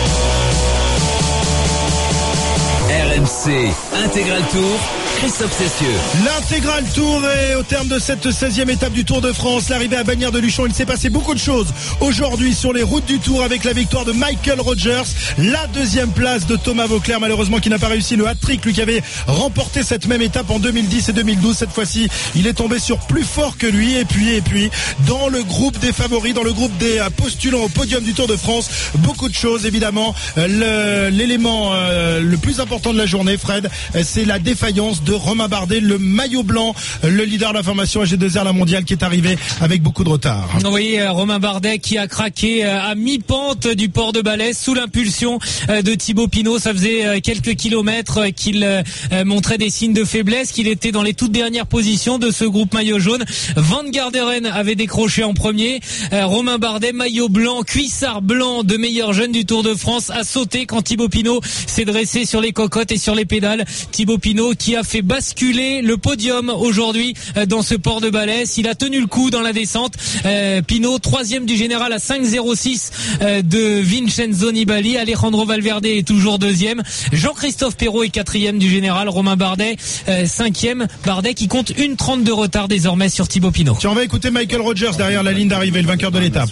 R M C Intégral Tour, Christophe Cessieux. L'Intégral Tour est au terme de cette seizième étape du Tour de France. L'arrivée à Bagnères de Luchon. Il s'est passé beaucoup de choses aujourd'hui sur les routes du Tour avec la victoire de Michael Rogers. La deuxième place de Thomas Vauclair, malheureusement qui n'a pas réussi le hat-trick, lui qui avait remporté cette même étape en deux mille dix et deux mille douze. Cette fois-ci, il est tombé sur plus fort que lui. Et puis, et puis, dans le groupe des favoris, dans le groupe des postulants au podium du Tour de France, beaucoup de choses évidemment. Le, l'élément euh, le plus important de la journée, Fred, c'est la défaillance de Romain Bardet, le maillot blanc, le leader de la formation A G deux R la mondiale qui est arrivé avec beaucoup de retard. Oui, Romain Bardet qui a craqué à mi-pente du port de Balès sous l'impulsion de Thibaut Pinot. Ça faisait quelques kilomètres qu'il montrait des signes de faiblesse, qu'il était dans les toutes dernières positions de ce groupe maillot jaune. Van Garderen avait décroché en premier. Romain Bardet, maillot blanc, cuissard blanc de meilleur jeune du Tour de France, a sauté quand Thibaut Pinot s'est dressé sur les cocottes et sur les pédales. Thibaut Pinot qui a fait basculer le podium aujourd'hui dans ce port de Balès. Il a tenu le coup dans la descente. Euh, Pinot, troisième du général à cinq zéro six euh, de Vincenzo Nibali. Alejandro Valverde est toujours deuxième. Jean-Christophe Perrault est quatrième du général. Romain Bardet, euh, cinquième. Bardet qui compte une trente de retard désormais sur Thibaut Pinot. Tu en vas écouter Michael Rogers derrière la ligne d'arrivée, le vainqueur de l'étape.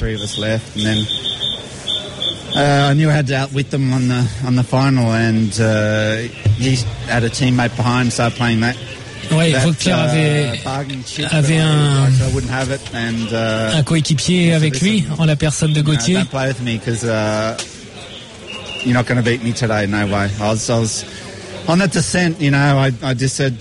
Uh, I knew I had to outwit them on the on the final, and uh, he had a teammate behind, so playing that. Ouais, Vauclair avait, avait un, un coéquipier avec lui, en la personne de Gauthier. Don't play with me because uh, you're not going to beat me today, no way. I was, I was on that descent, you know. I, I just said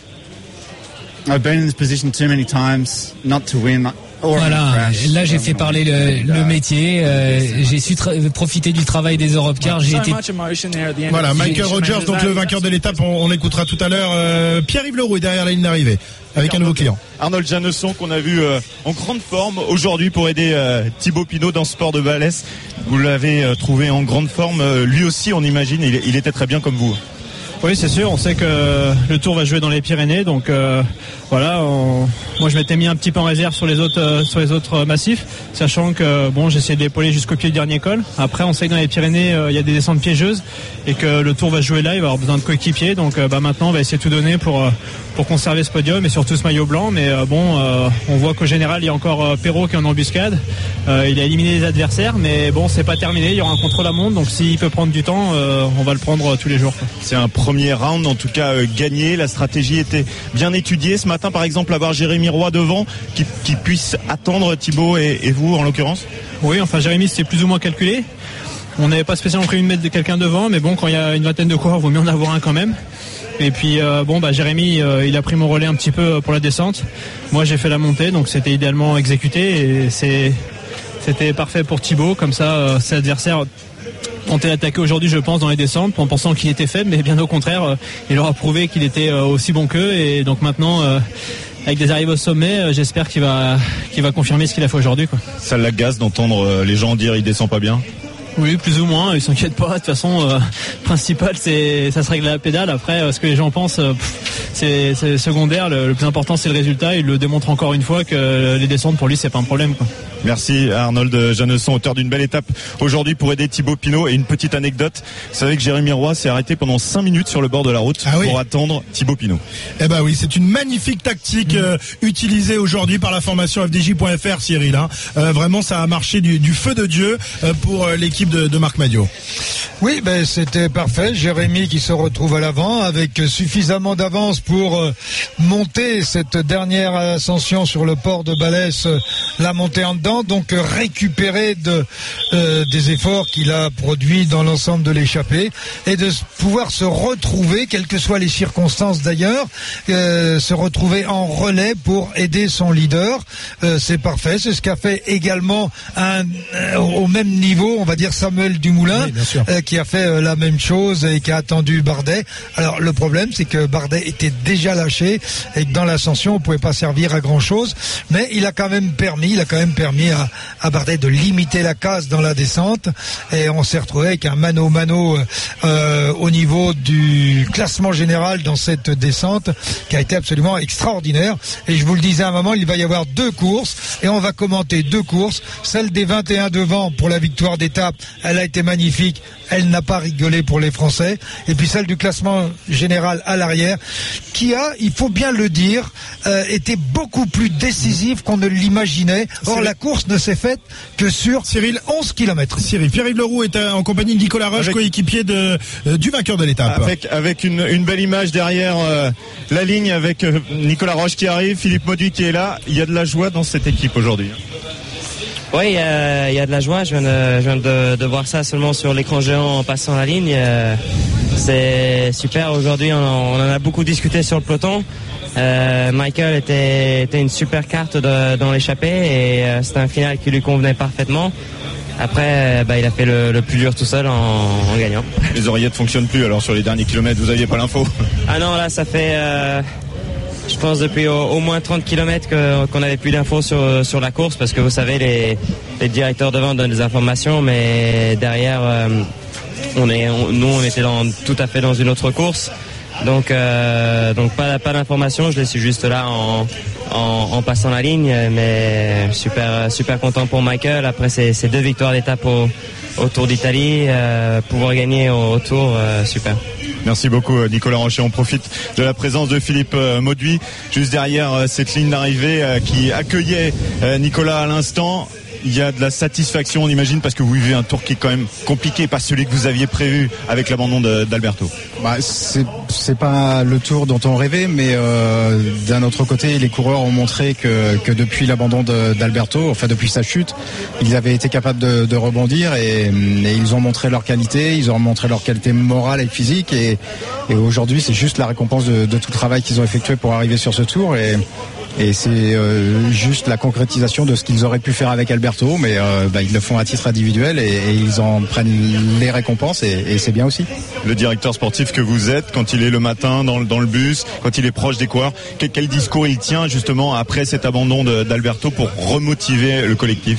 I've been in this position too many times not to win. Voilà, là j'ai fait parler le, le métier, euh, j'ai su tra- profiter du travail des Europcar, j'ai été... Voilà, Michael Rogers, donc le vainqueur de l'étape, on, on l'écoutera tout à l'heure. Euh, Pierre-Yves Leroux est derrière la ligne d'arrivée, avec un nouveau client. Arnold Janesson qu'on a vu euh, en grande forme aujourd'hui pour aider euh, Thibaut Pinot dans ce port de Balès. Vous l'avez euh, trouvé en grande forme, euh, lui aussi on imagine, il, il était très bien comme vous. Oui, c'est sûr, on sait que le Tour va jouer dans les Pyrénées, donc euh, voilà, on... moi je m'étais mis un petit peu en réserve sur les autres euh, sur les autres massifs, sachant que bon, j'essayais d'épauler jusqu'au pied du dernier col. Après, on sait que dans les Pyrénées, il euh, y a des descentes piégeuses et que le Tour va jouer là, il va avoir besoin de coéquipiers, donc euh, bah maintenant on va essayer de tout donner pour euh, pour conserver ce podium et surtout ce maillot blanc. Mais euh, bon, euh, on voit qu'au général, il y a encore euh, Perrault qui est en embuscade. Euh, il a éliminé les adversaires, mais bon, c'est pas terminé. Il y aura un contre la montre, donc s'il peut prendre du temps, euh, on va le prendre euh, tous les jours, quoi. C'est un premier round, en tout cas euh, gagné. La stratégie était bien étudiée ce matin, par exemple, avoir Jérémy Roy devant, qui, qui puisse attendre Thibaut et, et vous en l'occurrence. Oui, enfin Jérémy, c'était plus ou moins calculé. On n'avait pas spécialement prévu de mettre quelqu'un devant, mais bon, quand il y a une vingtaine de coureurs, il vaut mieux en avoir un quand même. Et puis euh, bon, bah Jérémy, euh, il a pris mon relais un petit peu pour la descente. Moi, j'ai fait la montée, donc c'était idéalement exécuté et c'est c'était parfait pour Thibaut. Comme ça, euh, ses adversaires tentaient d'attaquer aujourd'hui, je pense, dans les descentes, en pensant qu'il était faible, mais bien au contraire, euh, il leur a prouvé qu'il était euh, aussi bon qu'eux. Et donc maintenant, euh, avec des arrivées au sommet, euh, j'espère qu'il va qu'il va confirmer ce qu'il a fait aujourd'hui, quoi. Ça l'agace d'entendre euh, les gens dire il descend pas bien. Oui, plus ou moins, ils s'inquiètent pas. De toute façon, euh, principal, c'est ça se règle à la pédale. Après, euh, ce que les gens pensent, euh, pff, c'est, c'est secondaire. Le, le plus important, c'est le résultat. Il le démontre encore une fois que les descentes pour lui, c'est pas un problème, quoi. Merci Arnold Janesson, auteur d'une belle étape aujourd'hui pour aider Thibaut Pinot. Et une petite anecdote, vous savez que Jérémy Roy s'est arrêté pendant cinq minutes sur le bord de la route ah oui. pour attendre Thibaut Pinot. Eh ben oui, c'est une magnifique tactique mmh. euh, utilisée aujourd'hui par la formation F D J point F R, Cyril. Hein. Euh, vraiment, ça a marché du, du feu de Dieu euh, pour euh, l'équipe de, de Marc Madiot. Oui, ben c'était parfait. Jérémy qui se retrouve à l'avant avec suffisamment d'avance pour euh, monter cette dernière ascension sur le port de Balès, euh, la montée en dedans. maintenant donc récupérer de, euh, des efforts qu'il a produits dans l'ensemble de l'échappée et de pouvoir se retrouver, quelles que soient les circonstances d'ailleurs, euh, se retrouver en relais pour aider son leader. Euh, c'est parfait, c'est ce qu'a fait également un, euh, au même niveau, on va dire Samuel Dumoulin, oui, euh, qui a fait euh, la même chose et qui a attendu Bardet. Alors le problème, c'est que Bardet était déjà lâché et que dans l'ascension, on pouvait pas servir à grand chose, mais il a quand même permis, il a quand même permis à, à Bardet de limiter la casse dans la descente et on s'est retrouvé avec un mano mano euh, au niveau du classement général dans cette descente qui a été absolument extraordinaire. Et je vous le disais à un moment, il va y avoir deux courses et on va commenter deux courses. Celle des vingt et un devant pour la victoire d'étape, elle a été magnifique, elle n'a pas rigolé pour les Français. Et puis celle du classement général à l'arrière qui a, il faut bien le dire, euh, été beaucoup plus décisive qu'on ne l'imaginait. Or la course ne s'est faite que sur Cyril onze kilomètres. Cyril, Pierre-Yves Leroux est en compagnie de Nicolas Roche, avec... coéquipier de, euh, du vainqueur de l'étape. Avec, avec une, une belle image derrière euh, la ligne avec euh, Nicolas Roche qui arrive, Philippe Mauduit qui est là. Il y a de la joie dans cette équipe aujourd'hui. Oui, il y, a, il y a de la joie. Je viens de, je viens de, de voir ça seulement sur l'écran géant en passant la ligne. Euh, c'est super. Aujourd'hui, on, on en a beaucoup discuté sur le peloton. Euh, Michael était, était une super carte de, dans l'échappée et euh, c'était un final qui lui convenait parfaitement. Après, bah, il a fait le, le plus dur tout seul en, en gagnant. Les oreillettes fonctionnent plus alors sur les derniers kilomètres, vous aviez pas l'info? Ah non, là ça fait, euh, je pense depuis au, au moins trente kilomètres que, qu'on n'avait plus d'infos sur, sur la course parce que vous savez, les, les directeurs devant donnent des informations, mais derrière, euh, on est, on, nous on était dans, tout à fait dans une autre course. Donc, euh, donc pas, pas d'informations, je les suis juste là en, en, en passant la ligne, mais super, super content pour Michael. Après ces, ces deux victoires d'étape au, au Tour d'Italie, euh, pouvoir gagner au, au Tour, euh, super. Merci beaucoup Nicolas Rocher. On profite de la présence de Philippe Mauduit juste derrière cette ligne d'arrivée qui accueillait Nicolas à l'instant. Il y a de la satisfaction, on imagine, parce que vous vivez un tour qui est quand même compliqué, pas celui que vous aviez prévu avec l'abandon de, d'Alberto. Bah, c'est, c'est pas le tour dont on rêvait, mais euh, d'un autre côté, les coureurs ont montré que, que depuis l'abandon de, d'Alberto, enfin depuis sa chute, ils avaient été capables de, de rebondir et, et ils ont montré leur qualité, ils ont montré leur qualité morale et physique et, et aujourd'hui, c'est juste la récompense de, de tout le travail qu'ils ont effectué pour arriver sur ce tour et Et c'est euh, juste la concrétisation de ce qu'ils auraient pu faire avec Alberto, mais euh, bah, ils le font à titre individuel et, et ils en prennent les récompenses et, et c'est bien aussi. Le directeur sportif que vous êtes, quand il est le matin dans, dans le bus, quand il est proche des coureurs, quel, quel discours il tient justement après cet abandon de, d'Alberto pour remotiver le collectif?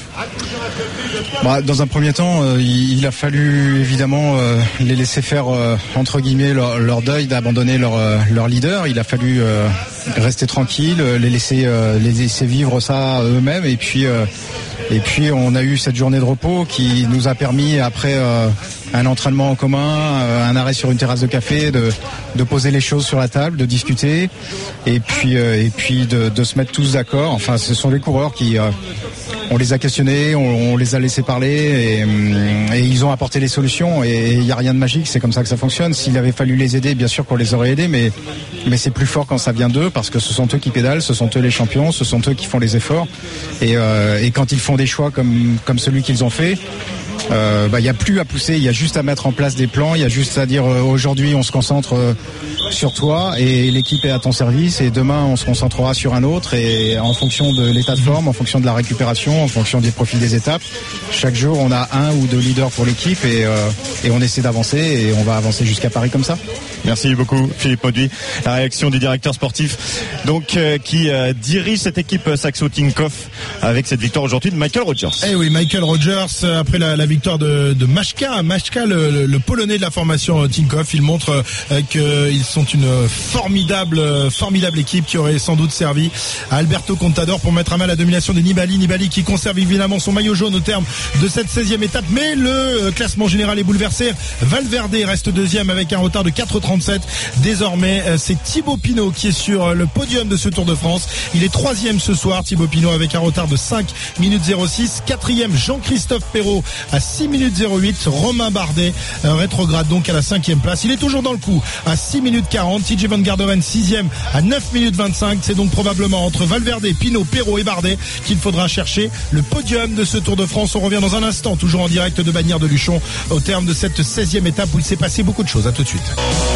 Bah, dans un premier temps, euh, il, il a fallu évidemment euh, les laisser faire euh, entre guillemets leur, leur deuil d'abandonner leur, euh, leur leader. Il a fallu euh, rester tranquille, les laisser, euh, les laisser vivre ça eux-mêmes. Et puis, euh, et puis on a eu cette journée de repos qui nous a permis après euh, un entraînement en commun, euh, un arrêt sur une terrasse de café, de, de poser les choses sur la table, de discuter, et puis, euh, et puis de, de se mettre tous d'accord. Enfin, ce sont les coureurs qui euh, on les a questionnés, on, on les a laissés parler et, et ils ont apporté les solutions et il n'y a rien de magique, c'est comme ça que ça fonctionne. S'il avait fallu les aider, bien sûr qu'on les aurait aidés, mais, mais c'est plus fort quand ça vient d'eux parce que ce sont eux qui pédalent, ce sont eux les champions, ce sont eux qui font les efforts et, euh, et quand ils font des choix comme, comme celui qu'ils ont fait, il euh, bah, y a plus à pousser, il y a juste à mettre en place des plans, il y a juste à dire euh, aujourd'hui on se concentre euh, sur toi et l'équipe est à ton service et demain on se concentrera sur un autre et en fonction de l'état de forme, en fonction de la récupération, en fonction des profils des étapes, chaque jour on a un ou deux leaders pour l'équipe et, euh, et on essaie d'avancer et on va avancer jusqu'à Paris comme ça. Merci beaucoup Philippe Mauduit. La réaction du directeur sportif donc euh, qui euh, dirige cette équipe Saxo Tinkoff avec cette victoire aujourd'hui de Michael Rogers. Eh oui, Michael Rogers après la, la victoire de, de Machka, Machka le, le, le polonais de la formation Tinkoff, il montre euh, qu'ils sont une formidable formidable équipe qui aurait sans doute servi à Alberto Contador pour mettre à mal la domination de Nibali. Nibali qui conserve évidemment son maillot jaune au terme de cette seizième étape, mais le classement général est bouleversé. Valverde reste deuxième avec un retard de quatre trente quarante-sept. Désormais, c'est Thibaut Pinot qui est sur le podium de ce Tour de France. Il est troisième ce soir, Thibaut Pinot, avec un retard de cinq minutes zéro six. Quatrième, Jean-Christophe Perrault à six minutes zéro huit. Romain Bardet euh, rétrograde donc à la cinquième place. Il est toujours dans le coup à six minutes quarante. T J Van Garderen sixième à neuf minutes vingt-cinq. C'est donc probablement entre Valverde, Pinot, Perrault et Bardet qu'il faudra chercher le podium de ce Tour de France. On revient dans un instant, toujours en direct de Bagnères de Luchon, au terme de cette seizième étape où il s'est passé beaucoup de choses. À tout de suite.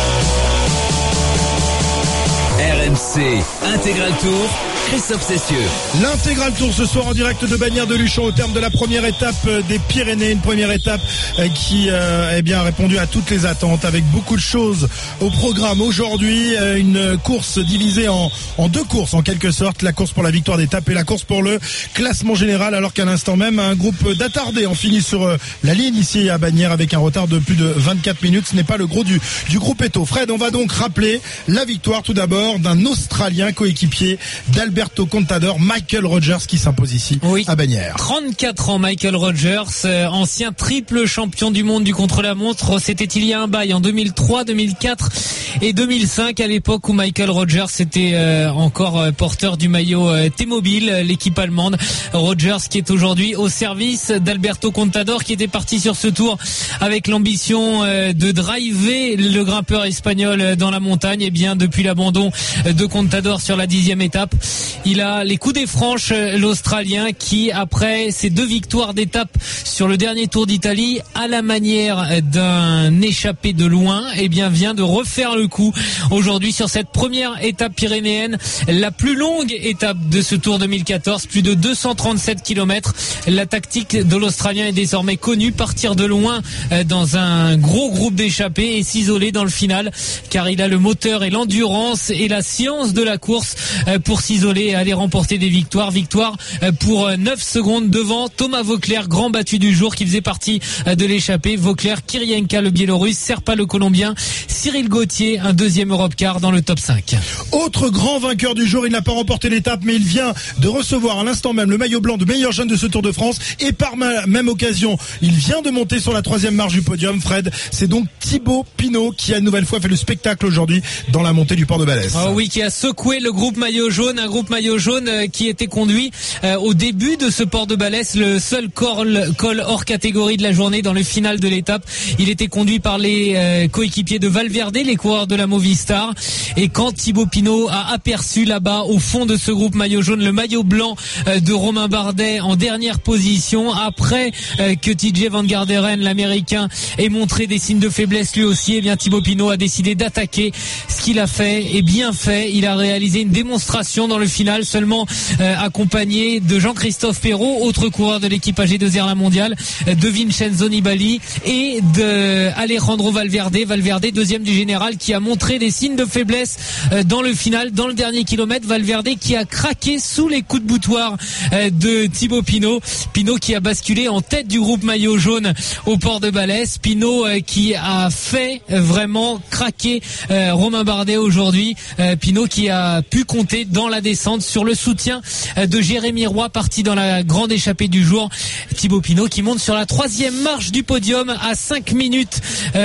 R M C Intégral Tour, Christophe Cessieux. L'Intégral Tour ce soir en direct de Bagnères de Luchon au terme de la première étape des Pyrénées, une première étape qui euh, eh bien, a répondu à toutes les attentes avec beaucoup de choses au programme. Aujourd'hui, une course divisée en, en deux courses en quelque sorte, la course pour la victoire d'étape et la course pour le classement général, alors qu'à l'instant même un groupe d'attardés en finit sur la ligne ici à Bagnères avec un retard de plus de vingt-quatre minutes. Ce n'est pas le gros du, du groupe Eto. Fred, on va donc rappeler la victoire tout d'abord d'un Australien coéquipier d'Alberto Contador, Michael Rogers, qui s'impose ici oui. à Bagnères. trente-quatre ans, Michael Rogers, euh, ancien triple champion du monde du contre-la-montre. C'était il y a un bail en deux mille trois, deux mille quatre et deux mille cinq, à l'époque où Michael Rogers était euh, encore euh, porteur du maillot euh, T-Mobile, l'équipe allemande. Rogers qui est aujourd'hui au service d'Alberto Contador, qui était parti sur ce tour avec l'ambition euh, de driver le grimpeur espagnol dans la montagne. Et bien depuis l'abandon de Contador sur la dixième étape, il a les coups des franches, l'Australien, qui après ses deux victoires d'étape sur le dernier Tour d'Italie, à la manière d'un échappé de loin, eh bien vient de refaire le coup aujourd'hui sur cette première étape pyrénéenne, la plus longue étape de ce Tour deux mille quatorze, plus de deux cent trente-sept kilomètres. La tactique de l'Australien est désormais connue, partir de loin dans un gros groupe d'échappés et s'isoler dans le final, car il a le moteur et l'endurance et la science de la course pour s'isoler et aller remporter des victoires. Victoire pour neuf secondes devant Thomas Voeckler, grand battu du jour, qui faisait partie de l'échappée. Voeckler, Kirienka le Biélorusse, Serpa le Colombien, Cyril Gauthier, un deuxième Europcar dans le top cinq. Autre grand vainqueur du jour, il n'a pas remporté l'étape, mais il vient de recevoir à l'instant même le maillot blanc de meilleur jeune de ce Tour de France, et par ma même occasion, il vient de monter sur la troisième marche du podium. Fred, c'est donc Thibaut Pinot qui a une nouvelle fois fait le spectacle aujourd'hui dans la montée du Port de Balès. Oh oui, qui a secoué le groupe maillot jaune, un groupe maillot jaune euh, qui était conduit euh, au début de ce Port de Balès, le seul col, col hors catégorie de la journée dans le final de l'étape. Il était conduit par les euh, coéquipiers de Valverde, les coureurs de la Movistar. Et quand Thibaut Pinot a aperçu là-bas au fond de ce groupe maillot jaune le maillot blanc euh, de Romain Bardet en dernière position, après euh, que T J Van Garderen, l'américain, ait montré des signes de faiblesse lui aussi, eh bien Thibaut Pinot a décidé d'attaquer. Ce qu'il a fait est bien fait. Il a réalisé une démonstration dans le final, seulement euh, accompagné de Jean-Christophe Perrault, autre coureur de l'équipe A G deux R La Mondiale, de Vincenzo Nibali et de Alejandro Valverde. Valverde, deuxième du général, qui a montré des signes de faiblesse euh, dans le final, dans le dernier kilomètre. Valverde qui a craqué sous les coups de boutoir euh, de Thibaut Pinot. Pinot qui a basculé en tête du groupe maillot jaune au Port de Balès. Pinot euh, qui a fait euh, vraiment craquer euh, Romain Bardet aujourd'hui. Euh, Pinot qui a pu compter dans la descente sur le soutien de Jérémy Roy, parti dans la grande échappée du jour. Thibaut Pinot qui monte sur la troisième marche du podium à cinq minutes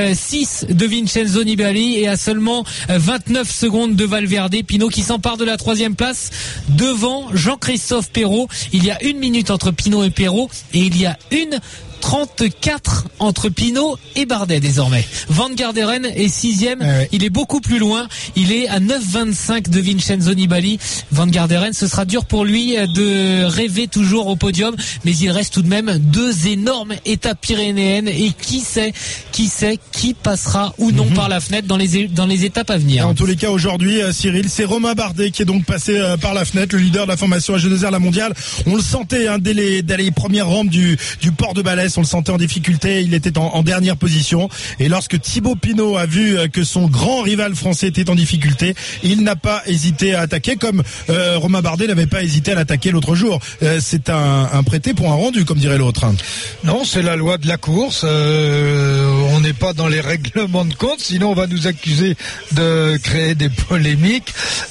six de Vincenzo Nibali et à seulement vingt-neuf secondes de Valverde. Pinot qui s'empare de la troisième place devant Jean-Christophe Perrault. Il y a une minute entre Pinot et Perrault et il y a une trente-quatre entre Pinot et Bardet désormais. Van Garderen est sixième, ah ouais. Il est beaucoup plus loin, il est à neuf vingt-cinq de Vincenzo Nibali. Van Garderen, ce sera dur pour lui de rêver toujours au podium, mais il reste tout de même deux énormes étapes pyrénéennes et qui sait, qui sait qui passera ou non mm-hmm. par la fenêtre dans les, dans les étapes à venir. En tous les cas aujourd'hui, Cyril, c'est Romain Bardet qui est donc passé par la fenêtre, le leader de la formation A G deux R La Mondiale. On le sentait hein, dès, les, dès les premières rampes du, du Port de Balès. On le sentait en difficulté, il était en, en dernière position. Et lorsque Thibaut Pinot a vu que son grand rival français était en difficulté, il n'a pas hésité à attaquer, comme euh, Romain Bardet n'avait pas hésité à l'attaquer l'autre jour. Euh, c'est un, un prêté pour un rendu, comme dirait l'autre. Non, c'est la loi de la course. Euh, on n'est pas dans les règlements de compte, sinon on va nous accuser de créer des polémiques.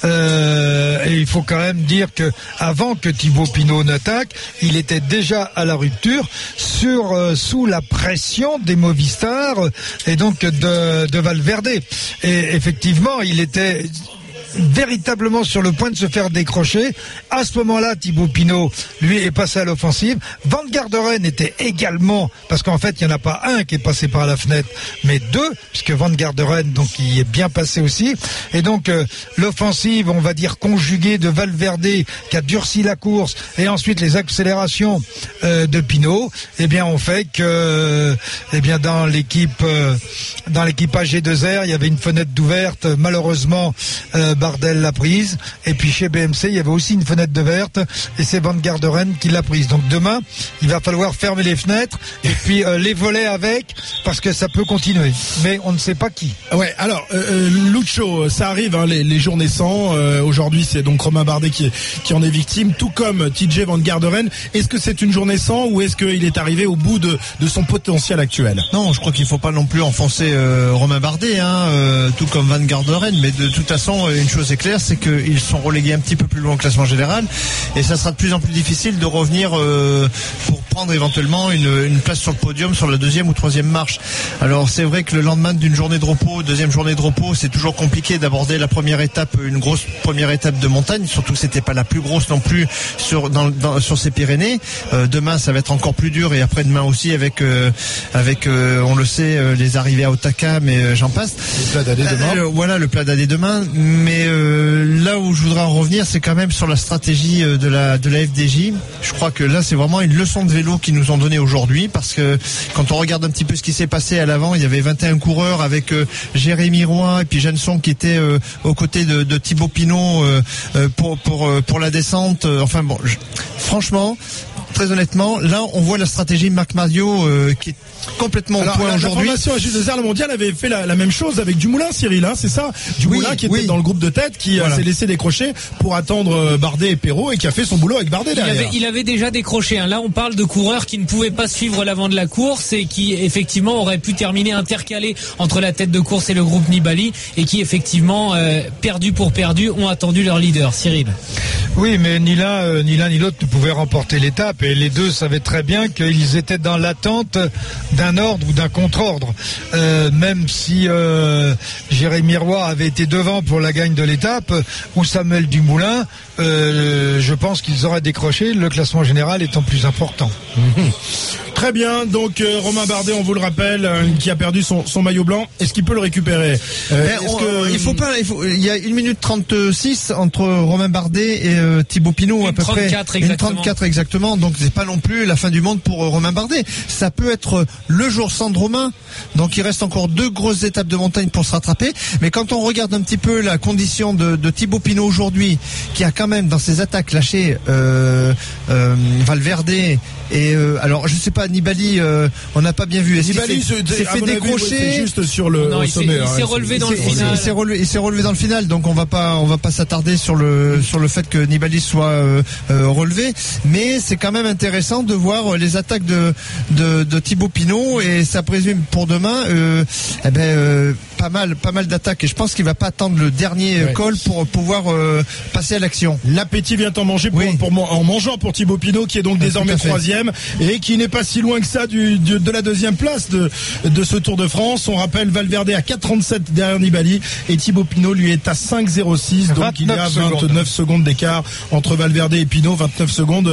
Euh, et il faut quand même dire que avant que Thibaut Pinot n'attaque, il était déjà à la rupture sur euh, sous la pression des Movistar et donc de, de Valverde. Et effectivement, il était véritablement sur le point de se faire décrocher. À ce moment-là, Thibaut Pinot, lui, est passé à l'offensive. Van Garderen était également, parce qu'en fait, il n'y en a pas un qui est passé par la fenêtre, mais deux, puisque Van Garderen, donc, il est bien passé aussi. Et donc, euh, l'offensive, on va dire, conjuguée de Valverde, qui a durci la course, et ensuite les accélérations euh, de Pinot, eh bien, on fait que, euh, eh bien, dans l'équipe, euh, dans l'équipage G deux R, il y avait une fenêtre d'ouverte, malheureusement, euh, Bardel l'a prise, et puis chez B M C il y avait aussi une fenêtre de verte et c'est Van Garderen qui l'a prise. Donc demain il va falloir fermer les fenêtres et puis euh, les volets avec, parce que ça peut continuer, mais on ne sait pas qui. Ouais, alors euh, Lucho, ça arrive hein, les, les journées sans euh, aujourd'hui c'est donc Romain Bardet qui, est, qui en est victime, tout comme T J Van Garderen. Est-ce que c'est une journée sans ou est-ce qu'il est arrivé au bout de, de son potentiel actuel? Non, je crois qu'il faut pas non plus enfoncer euh, Romain Bardet hein, euh, tout comme Van Garderen, mais de toute façon une chose est claire, c'est qu'ils sont relégués un petit peu plus loin au classement général et ça sera de plus en plus difficile de revenir euh, pour prendre éventuellement une, une place sur le podium sur la deuxième ou troisième marche. Alors c'est vrai que le lendemain d'une journée de repos, deuxième journée de repos, c'est toujours compliqué d'aborder la première étape, une grosse première étape de montagne, surtout que c'était pas la plus grosse non plus sur dans, dans sur ces Pyrénées. Euh, demain ça va être encore plus dur et après-demain aussi avec euh, avec euh, on le sait euh, les arrivées à Otaka, mais euh, j'en passe. Le plat d'Adé demain. Euh, voilà le plat d'Adé demain, mais euh, là où je voudrais en revenir, c'est quand même sur la stratégie de la de la F D J. Je crois que là, c'est vraiment une leçon de vélo qu'ils nous ont donné aujourd'hui, parce que quand on regarde un petit peu ce qui s'est passé à l'avant, il y avait vingt et un coureurs avec euh, Jérémy Roy et puis Jeanson qui était euh, aux côtés de, de Thibaut Pinot euh, euh, pour pour euh, pour la descente. Enfin bon, je, franchement. Très honnêtement, là, on voit la stratégie Marc Madio euh, qui est complètement Alors, au point la, aujourd'hui. La formation à G deux R, le mondial, avait fait la, la même chose avec Dumoulin, Cyril, hein, c'est ça? Dumoulin oui, qui était oui. dans le groupe de tête, qui voilà. s'est laissé décrocher pour attendre Bardet et Perrault et qui a fait son boulot avec Bardet il derrière. Avait, il avait déjà décroché. Hein. Là, on parle de coureurs qui ne pouvaient pas suivre l'avant de la course et qui, effectivement, auraient pu terminer intercalés entre la tête de course et le groupe Nibali et qui, effectivement, euh, perdu pour perdu, ont attendu leur leader, Cyril. Oui, mais ni l'un euh, ni l'un ni l'autre ne pouvaient remporter l'étape et les deux savaient très bien qu'ils étaient dans l'attente d'un ordre ou d'un contre-ordre. Euh, même si euh, Jérémy Roy avait été devant pour la gagne de l'étape ou Samuel Dumoulin, euh, je pense qu'ils auraient décroché, le classement général étant plus important. Mmh. Très bien, donc euh, Romain Bardet, on vous le rappelle, euh, qui a perdu son, son maillot blanc. Est-ce qu'il peut le récupérer euh, on, que... Il faut pas. Il, faut, il y a une minute trente-six entre Romain Bardet et euh, Thibaut Pinot une à peu trente-quatre près. Exactement. Une trente-quatre exactement. Donc c'est pas non plus la fin du monde pour euh, Romain Bardet. Ça peut être le jour sans de Romain. Donc il reste encore deux grosses étapes de montagne pour se rattraper. Mais quand on regarde un petit peu la condition de, de Thibaut Pinot aujourd'hui, qui a quand même dans ses attaques lâché euh, euh, Valverde et euh, alors je sais pas Nibali, euh, on n'a pas bien vu. Est-ce Nibali s'est fait, fait décrocher avis, juste sur le non, il sommet. Il s'est hein, relevé dans le final. Il s'est relevé, il s'est relevé dans le final. Donc on va pas, on va pas s'attarder sur le sur le fait que Nibali soit euh, euh, relevé. Mais c'est quand même intéressant de voir les attaques de de, de Thibaut Pinot et ça présume pour demain. Euh, eh ben euh, pas mal, pas mal d'attaques. Et je pense qu'il va pas attendre le dernier ouais. col pour pouvoir euh, passer à l'action. L'appétit vient en manger pour, oui. pour, pour en mangeant pour Thibaut Pinot qui est donc désormais troisième et qui n'est pas si loin que ça du, du de la deuxième place de de ce Tour de France. On rappelle Valverde à quatre trente-sept derrière Nibali et Thibaut Pinot lui est à cinq zéro six, donc il y a vingt-neuf secondes d'écart entre Valverde et Pinot. Vingt-neuf secondes,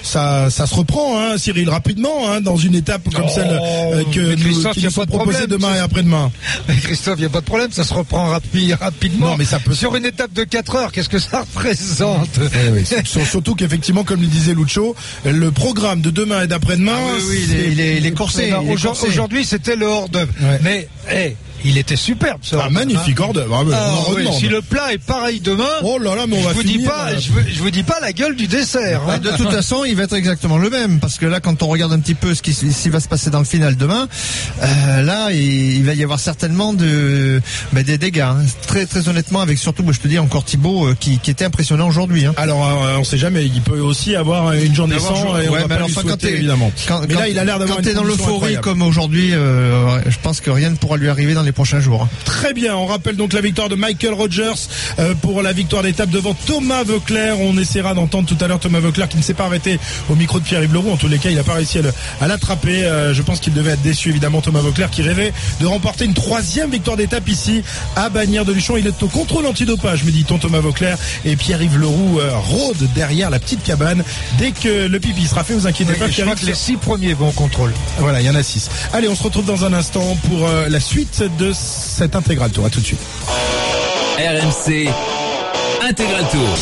ça ça se reprend, hein, Cyril, rapidement, hein, dans une étape comme oh, celle euh, que nous, qui nous sont proposées demain et après-demain. Christophe, il n'y a pas de problème, ça se reprend rapi, rapidement. Non, mais ça peut sur une étape de quatre heures, qu'est-ce que ça représente? Eh oui, surtout qu'effectivement, comme le disait Lucho, le programme de demain et d'après-demain, ah oui, oui, il est, il est, il est corsé. Aujourd'hui, c'était le hors-d'œuvre. Ouais. Mais, hey, il était superbe, ça. Ah, magnifique hors-d'œuvre. Ah, ah, oui, si le plat est pareil demain, oh là là, mais on je va vous finir, dis pas, je, vous, je vous dis pas la gueule du dessert. Hein. De toute façon, il va être exactement le même, parce que là, quand on regarde un petit peu ce qui, ce qui va se passer dans le final demain, euh, là, il, il va y avoir certainement de, ben, des dégâts. Hein. Très, très honnêtement, avec surtout, je te dis encore Thibaut, euh, qui, qui était impressionnant aujourd'hui. Hein. Alors, euh, on sait jamais, il peut aussi avoir une journée sans, et on ouais, va pas alors, lui quand souhaiter, évidemment. Quand, mais quand, là, il a l'air d'avoir quand t'es dans l'euphorie comme aujourd'hui, euh, je pense que rien ne pourra lui arriver dans les les prochains jours. Très bien, on rappelle donc la victoire de Michael Rogers euh, pour la victoire d'étape devant Thomas Voeckler. On essaiera d'entendre tout à l'heure Thomas Voeckler qui ne s'est pas arrêté au micro de Pierre-Yves Leroux. En tous les cas, il n'a pas réussi à, le, à l'attraper. Euh, je pense qu'il devait être déçu, évidemment, Thomas Voeckler qui rêvait de remporter une troisième victoire d'étape ici à Bagnères-de-Luchon. Il est au contrôle antidopage, me dit-on, Thomas Voeckler, et Pierre-Yves Leroux euh, rôde derrière la petite cabane. Dès que le pipi sera fait, vous inquiétez oui, pas. Je crois que les six premiers vont au contrôle. Voilà, il y en a six. Allez, on se retrouve dans un instant pour euh, la suite de cette Intégral Tour. À tout de suite. R M C Intégral Tour.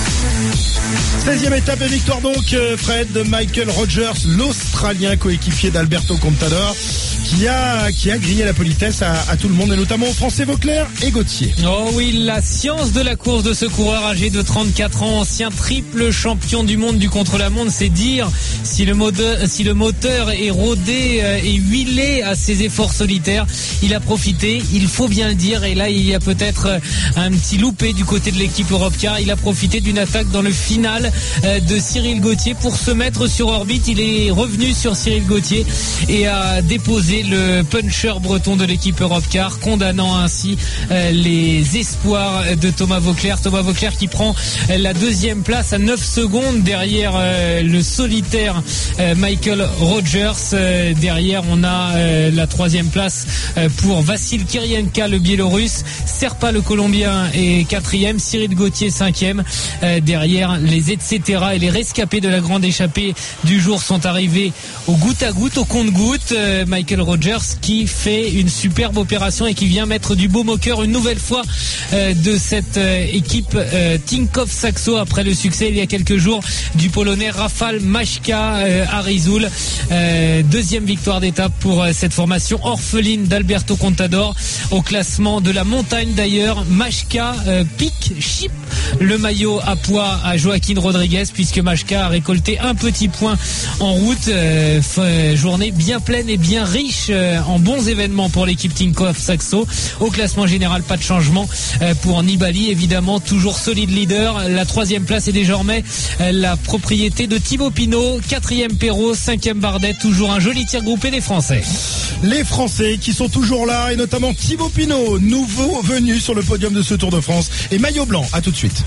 seizième étape et victoire donc, euh, Fred, de Michael Rogers, l'Australien coéquipier d'Alberto Contador, qui a, qui a grillé la politesse à, à tout le monde, et notamment aux Français Voeckler et Gauthier. Oh oui, la science de la course de ce coureur âgé de trente-quatre ans, ancien triple champion du monde du contre-la-montre, c'est dire si le moteur, si le moteur est rodé euh, et huilé à ses efforts solitaires. Il a profité, il faut bien le dire, et là il y a peut-être euh, un petit loupé du côté de l'équipe Europcar. Il a profité d'une attaque dans le final euh, de Cyril Gauthier pour se mettre sur orbite. Il est revenu sur Cyril Gauthier et a déposé le puncher breton de l'équipe Europcar, condamnant ainsi euh, les espoirs de Thomas Voeckler. Thomas Voeckler qui prend euh, la deuxième place à neuf secondes derrière euh, le solitaire euh, Michael Rogers. Euh, derrière on a euh, la troisième place euh, pour Vassil Kirienka, le Biélorusse. Serpa, le Colombien, est quatrième. Cyril Gauthier cinquième. Euh, derrière les et cetera et les rescapés de la grande échappée du jour sont arrivés au goutte à goutte, au compte-goutte. Euh, Michael Rogers qui fait une superbe opération et qui vient mettre du baume au cœur une nouvelle fois euh, de cette euh, équipe euh, Tinkoff Saxo après le succès il y a quelques jours du Polonais Rafał Majka euh, à Risoul. Euh, deuxième victoire d'étape pour euh, cette formation orpheline d'Alberto Contador au classement de la montagne. D'ailleurs, Majka euh, pique, chip le maillot à poids à Joaquin Rodriguez, puisque Majka a récolté un petit point en route. Euh, f- journée bien pleine et bien riche euh, en bons événements pour l'équipe Tinkoff Saxo. Au classement général, pas de changement euh, pour Nibali, évidemment toujours solide leader. La troisième place est désormais euh, la propriété de Thibaut Pinot. Quatrième Perrault, cinquième Bardet. Toujours un joli tir groupé des Français. Les Français qui sont toujours là, et notamment Thibaut Pinot, nouveau venu sur le podium de ce Tour de France, et maillot blanc. À tout de suite.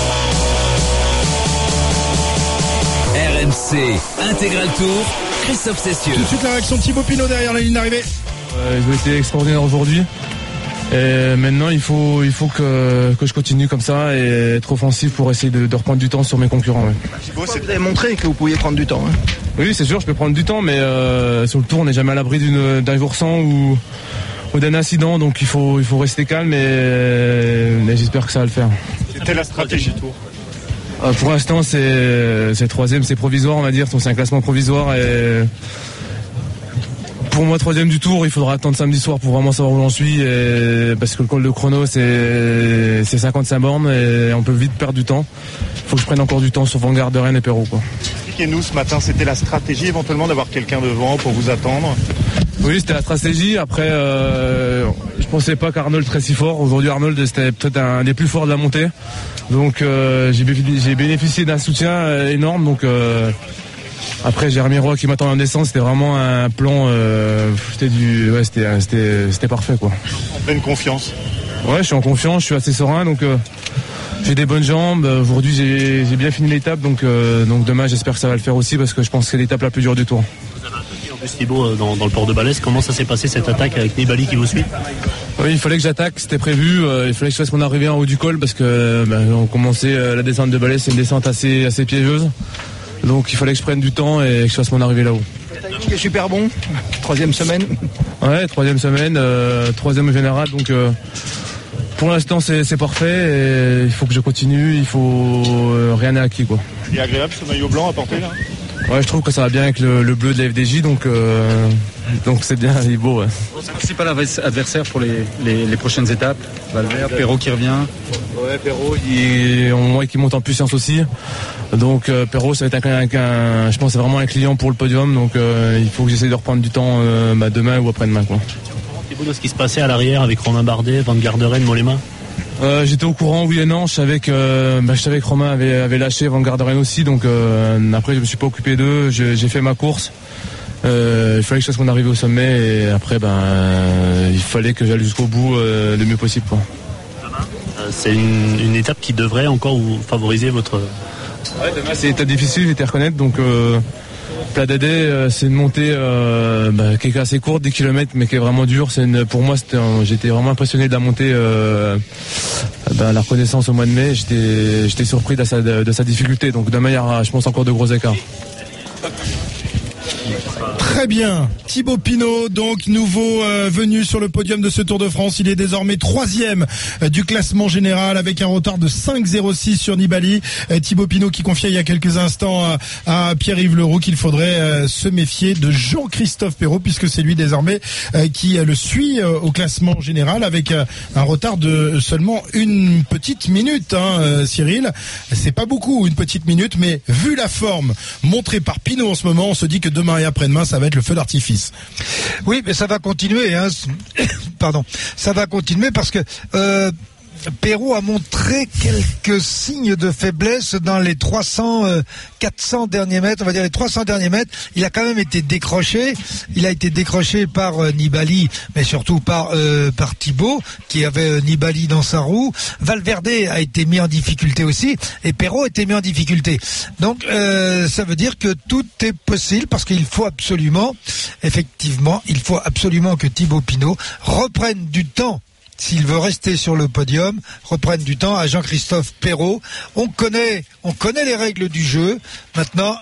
R M C Intégral Tour, Christophe Cessieux. Tout de suite la réaction de Thibaut Pinot derrière la ligne d'arrivée. Euh, ils ont été extraordinaires aujourd'hui. Et maintenant, il faut, il faut que, que je continue comme ça et être offensif pour essayer de, de reprendre du temps sur mes concurrents. Ouais. Thibaut, vous avez montré que vous pouviez prendre du temps. Hein. Oui, c'est sûr, je peux prendre du temps, mais euh, sur le tour, on n'est jamais à l'abri d'une, d'un jour sans ou, ou d'un incident, donc il faut, il faut rester calme et, et j'espère que ça va le faire. C'était la stratégie tour. Euh, pour l'instant, c'est, c'est troisième, c'est provisoire, on va dire, donc c'est un classement provisoire et pour moi, troisième du tour, il faudra attendre samedi soir pour vraiment savoir où j'en suis, et parce que le col de chrono, c'est, c'est cinquante-cinq bornes et on peut vite perdre du temps. Il faut que je prenne encore du temps sur Van Garderen et Perrault, quoi. Expliquez-nous ce matin, c'était la stratégie éventuellement d'avoir quelqu'un devant pour vous attendre? Oui, c'était la stratégie. Après, euh, je pensais pas qu'Arnold serait si fort. Aujourd'hui, Arnold, c'était peut-être un des plus forts de la montée. Donc, euh, j'ai, j'ai bénéficié d'un soutien énorme. Donc, euh, après, Jérémy Roy qui m'attend en descente, c'était vraiment un plan. Euh, c'était du, ouais, c'était, c'était, c'était parfait, quoi. En pleine confiance. Ouais, je suis en confiance, je suis assez serein, donc euh, j'ai des bonnes jambes. Aujourd'hui, j'ai, j'ai bien fini l'étape, donc, euh, donc demain, j'espère que ça va le faire aussi, parce que je pense que c'est l'étape la plus dure du tour. Vous avez attaqué en plus Thibaut dans, dans le port de Balès. Comment ça s'est passé cette attaque avec Nibali qui vous suit? Oui, il fallait que j'attaque, c'était prévu. Euh, il fallait que je fasse mon arrivée en haut du col, parce que bah, on commençait euh, la descente de Balès, c'est une descente assez, assez piégeuse. Donc il fallait que je prenne du temps et que je fasse mon arrivée là-haut. Le timing est super bon. Troisième semaine. Ouais, troisième semaine, euh, troisième au général. Donc euh, pour l'instant c'est, c'est parfait. Et il faut que je continue. Il faut euh, rien n'est acquis, quoi. Il est agréable ce maillot blanc à porter là. Ouais, je trouve que ça va bien avec le, le bleu de la F D J, donc euh, donc c'est bien, il est beau. Ouais. Principal adversaire pour les, les, les prochaines étapes. Valverde, Perrault qui revient. Ouais, Perrault, il, on voit qu'il monte en puissance aussi. Donc euh, Perrault, ça va être un, un, un, je pense, c'est vraiment un client pour le podium. Donc euh, il faut que j'essaie de reprendre du temps euh, bah, demain ou après-demain, quoi. Thibaut, de ce qui se passait à l'arrière avec Romain Bardet, Van Garderen, Mollema. Euh, j'étais au courant, oui et non. Je savais que, euh, bah, je savais que Romain avait, avait lâché, Van Garderen aussi. Donc euh, après, je me suis pas occupé d'eux. J'ai, j'ai fait ma course Euh, il fallait que je fasse mon arrivée au sommet et après ben euh, il fallait que j'aille jusqu'au bout euh, le mieux possible quoi. C'est une, une étape qui devrait encore vous favoriser votre... Ouais, demain c'est une étape difficile, j'étais à reconnaître, donc euh, Pla d'Adé, euh, c'est une montée euh, bah, qui est assez courte, dix kilomètres, mais qui est vraiment dure. C'est une, pour moi, c'était un, j'étais vraiment impressionné de la montée, euh, bah, la reconnaissance au mois de mai. J'étais, j'étais surpris de sa, de, de sa difficulté, donc demain il y aura, je pense, encore de gros écarts. Très bien, Thibaut Pinot, donc nouveau euh, venu sur le podium de ce Tour de France. Il est désormais troisième euh, du classement général avec un retard de cinq zéro six sur Nibali. Euh, Thibaut Pinot qui confiait il y a quelques instants à, à Pierre-Yves Leroux qu'il faudrait euh, se méfier de Jean-Christophe Perrault puisque c'est lui désormais euh, qui euh, le suit euh, au classement général avec euh, un retard de seulement une petite minute. Hein, euh, Cyril, c'est pas beaucoup une petite minute, mais vu la forme montrée par Pinot en ce moment, on se dit que demain et après-demain ça va être le feu d'artifice. Oui, mais ça va continuer. Hein. Pardon, ça va continuer parce que euh, Perrault a montré quelques signes de faiblesse dans les trois cents, quatre cents derniers mètres. On va dire les trois cents derniers mètres. Il a quand même été décroché. Il a été décroché par euh, Nibali, mais surtout par euh, par Thibaut, qui avait euh, Nibali dans sa roue. Valverde a été mis en difficulté aussi, et Perrault a été mis en difficulté. Donc euh, ça veut dire que tout est possible parce qu'il faut absolument, effectivement, il faut absolument que Thibaut Pinot reprenne du temps. S'il veut rester sur le podium, reprenne du temps à Jean-Christophe Perrault. On connaît, on connaît les règles du jeu. Maintenant,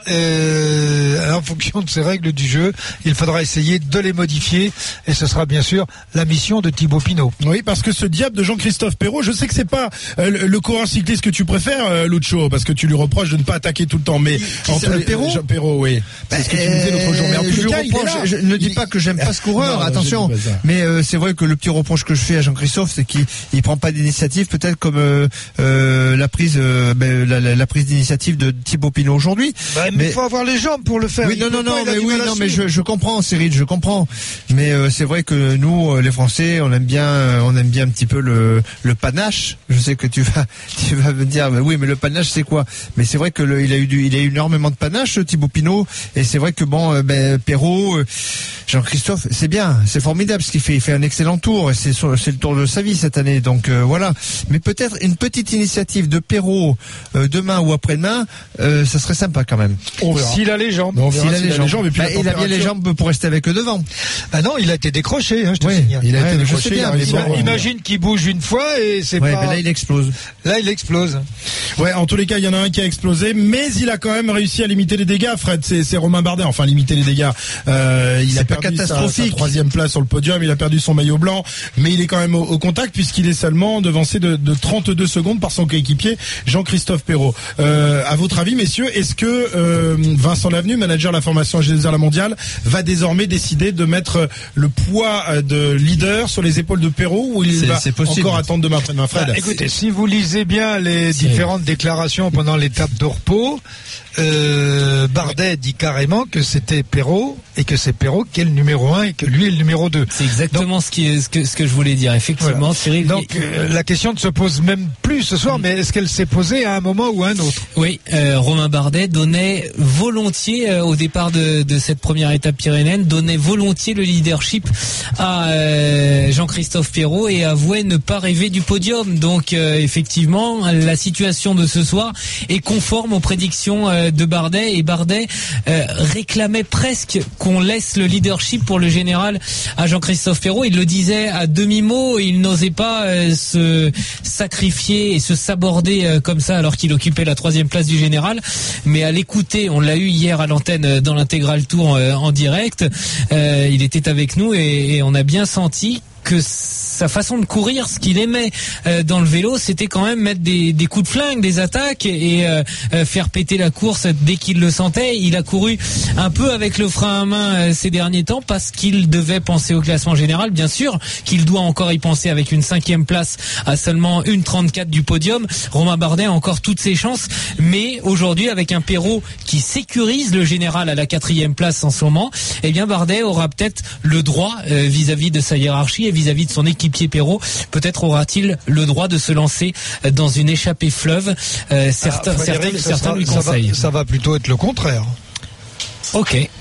euh, en fonction de ces règles du jeu, il faudra essayer de les modifier. Et ce sera bien sûr la mission de Thibaut Pinot. Oui, parce que ce diable de Jean-Christophe Perrault, je sais que c'est pas euh, le, le coureur cycliste que tu préfères, euh, Lucho, parce que tu lui reproches de ne pas attaquer tout le temps. Mais entre les, Perrault, Jean Perrault, oui. Bah, c'est ce que tu me disais l'autre jour. Mais en tout cas, reproche, je ne dis pas que j'aime pas ce coureur, non, attention. Mais euh, c'est vrai que le petit reproche que je fais à Jean-Christophe, c'est qu'il il prend pas d'initiative, peut-être comme euh, euh, la prise, euh, ben, la, la, la prise d'initiative de Thibaut Pinot aujourd'hui. Bah, mais il faut avoir les jambes pour le faire. Oui, il non, non, non, pas, mais oui, non, mais je, je comprends, Cyril, je comprends. Mais euh, c'est vrai que nous, les Français, on aime bien, on aime bien un petit peu le, le panache. Je sais que tu vas, tu vas me dire, mais oui, mais le panache, c'est quoi? Mais c'est vrai que le, il a eu du, il a eu énormément de panache, Thibaut Pinot. Et c'est vrai que bon, euh, ben, Perrault, euh, Jean-Christophe, c'est bien, c'est formidable ce qu'il fait. Il fait un excellent tour. Et c'est, c'est le tour de sa vie cette année. Donc euh, voilà, mais peut-être une petite initiative de Perrault euh, demain ou après-demain, euh, ça serait sympa quand même. On verra. S'il a les jambes, bon, s'il a les jambes, jambes et puis bah, il a bien les jambes pour rester avec eux devant. Bah non, il a été décroché, hein, je te oui, signale. il a ouais, été décroché. Bien, il ima- imagine qu'il bouge une fois et c'est ouais, pas. Mais là, il explose. Là, il explose. Ouais, en tous les cas, il y en a un qui a explosé, mais il a quand même réussi à limiter les dégâts. Fred, c'est, c'est Romain Bardet. Enfin, limiter les dégâts. Euh, il c'est a pas perdu sa, catastrophique. sa troisième place sur le podium. Il a perdu son maillot blanc, mais il est quand même au, au contact puisqu'il est seulement devancé de, de trente-deux secondes par son coéquipier Jean-Christophe Perrault. Euh, à votre avis, messieurs, est-ce que euh, Vincent Lavenu, manager de la formation G deux R La Mondiale, va désormais décider de mettre le poids de leader sur les épaules de Perrault ou il c'est, va c'est possible. encore attendre demain après-demain? Fred, bah, écoutez, si vous lisez bien les c'est... différentes déclarations pendant l'étape de repos, euh, Bardet dit carrément que c'était Perrault et que c'est Perrault qui est le numéro un et que lui est le numéro deux. C'est exactement donc, ce, qui est, ce, que, ce que je voulais dire, effectivement, voilà. Cyril. Donc euh, la question ne se pose même plus ce soir, mmh. mais est-ce qu'elle s'est posée à un moment ou à un autre? Oui, euh, Romain Bardet donnait volontiers, euh, au départ de, de cette première étape pyrénéenne, donnait volontiers le leadership à euh, Jean-Christophe Perrault et avouait ne pas rêver du podium. Donc euh, effectivement, la situation de ce soir est conforme aux prédictions euh, de Bardet, et Bardet euh, réclamait presque qu'on laisse le leadership pour le général à Jean-Christophe Perrault. Il le disait à demi-mot, il n'osait pas euh, se sacrifier et se saborder euh, comme ça alors qu'il occupait la troisième place du général. Mais à l'écouter, on l'a eu hier à l'antenne euh, dans l'intégral tour euh, en direct, euh, il était avec nous et, et on a bien senti que sa façon de courir, ce qu'il aimait euh, dans le vélo, c'était quand même mettre des, des coups de flingue, des attaques et euh, euh, faire péter la course dès qu'il le sentait. Il a couru un peu avec le frein à main euh, ces derniers temps parce qu'il devait penser au classement général. Bien sûr qu'il doit encore y penser avec une cinquième place à seulement une trente-quatre du podium. Romain Bardet a encore toutes ses chances, mais aujourd'hui avec un Perrault qui sécurise le général à la quatrième place en ce moment, eh bien Bardet aura peut-être le droit euh, vis-à-vis de sa hiérarchie et vis-à-vis de son équipier Perrault, peut-être aura-t-il le droit de se lancer dans une échappée fleuve. Euh, certains, ah, certains, ça certains sera, lui ça conseillent. Va, ça va plutôt être le contraire. Ok.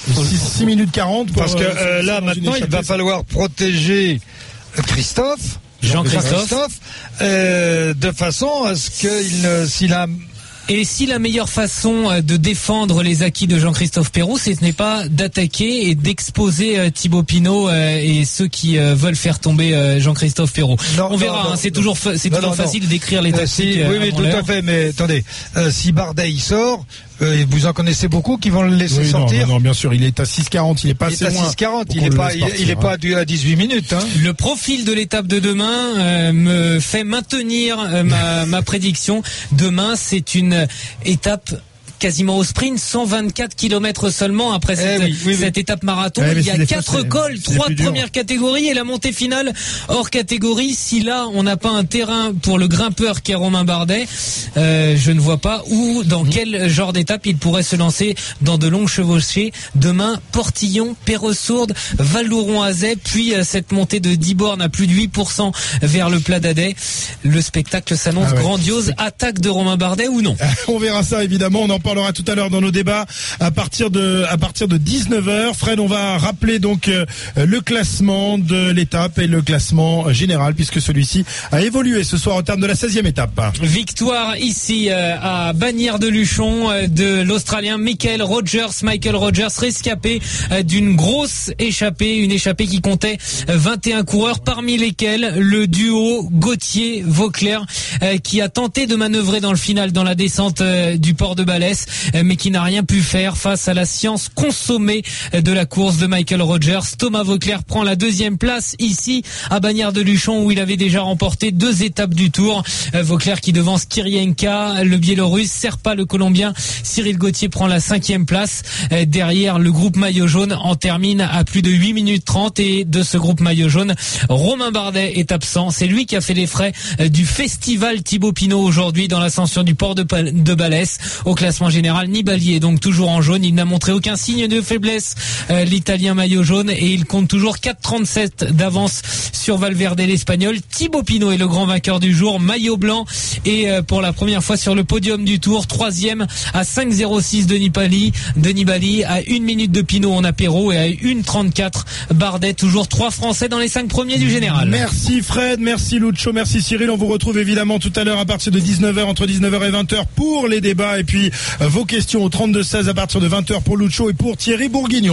six minutes quarante. Pour, Parce que euh, euh, là, dans une maintenant, il échappée, va falloir protéger Christophe. Jean-Christophe. Jean-Christophe, euh, de façon à ce qu'il ne, s'il a Et si la meilleure façon de défendre les acquis de Jean-Christophe Perrault, ce n'est pas d'attaquer et d'exposer Thibaut Pinot et ceux qui veulent faire tomber Jean-Christophe Perrault. Non, On verra, non, hein, non, c'est non. toujours, c'est non, toujours non, facile non. d'écrire les tactiques. Euh, si, oui, oui, tout l'heure. à fait, mais attendez, euh, si Bardet il sort, euh, vous en connaissez beaucoup qui vont le laisser oui, sortir. Non, non, bien sûr, il est à six quarante, il est pas il assez est à loin. six quarante, il est pas, il, partir, il est pas hein. à dix-huit minutes. Hein. Le profil de l'étape de demain euh, me fait maintenir euh, ma, ma prédiction. Demain, c'est une étape quasiment au sprint, cent vingt-quatre kilomètres seulement après cette, eh oui, oui, cette oui. étape marathon. Eh, il y a quatre cols, trois de première catégorie et la montée finale hors catégorie. Si là, on n'a pas un terrain pour le grimpeur qui est Romain Bardet, euh, je ne vois pas où, dans mmh. quel genre d'étape il pourrait se lancer dans de longues chevauchées. Demain, Portillon, Perresourde, Val-Louron-Azay, puis euh, cette montée de dix bornes à plus de huit pour cent vers le Plat d'Adet. Le spectacle s'annonce ah ouais. grandiose. Attaque de Romain Bardet ou non? On verra ça évidemment. On en parlera tout à l'heure dans nos débats à partir de à partir de dix-neuf heures. Fred, on va rappeler donc euh, le classement de l'étape et le classement général puisque celui-ci a évolué ce soir au terme de la seizième étape. Victoire ici euh, à Bagnères-de-Luchon euh, de l'Australien Michael Rogers, Michael Rogers rescapé euh, d'une grosse échappée, une échappée qui comptait euh, vingt et un coureurs parmi lesquels le duo Gauthier-Vauclair euh, qui a tenté de manœuvrer dans le final dans la descente euh, du port de Balès mais qui n'a rien pu faire face à la science consommée de la course de Michael Rogers. Thomas Vauclair prend la deuxième place ici à Bagnères-de-Luchon où il avait déjà remporté deux étapes du Tour. Vauclair qui devance Kirienka, le Biélorusse, Serpa le Colombien. Cyril Gauthier prend la cinquième place. Derrière, le groupe maillot jaune en termine à plus de huit minutes trente et de ce groupe maillot jaune, Romain Bardet est absent. C'est lui qui a fait les frais du festival Thibaut Pinot aujourd'hui dans l'ascension du port de, de Balès. Au classement général, Nibali est donc toujours en jaune. Il n'a montré aucun signe de faiblesse, euh, l'Italien maillot jaune, et il compte toujours quatre trente-sept d'avance sur Valverde l'Espagnol. Thibaut Pinot est le grand vainqueur du jour, maillot blanc, et euh, pour la première fois sur le podium du Tour, troisième à cinq zéro six de Nibali, de Nibali à une minute de Pinot en apéro et à une trente-quatre Bardet. Toujours trois Français dans les cinq premiers du général. Merci Fred, merci Lucho, merci Cyril. On vous retrouve évidemment tout à l'heure à partir de dix-neuf heures, entre dix-neuf heures et vingt heures pour les débats et puis euh, vos questions au trente-deux seize à partir de vingt heures pour Lucho et pour Thierry Bourguignon.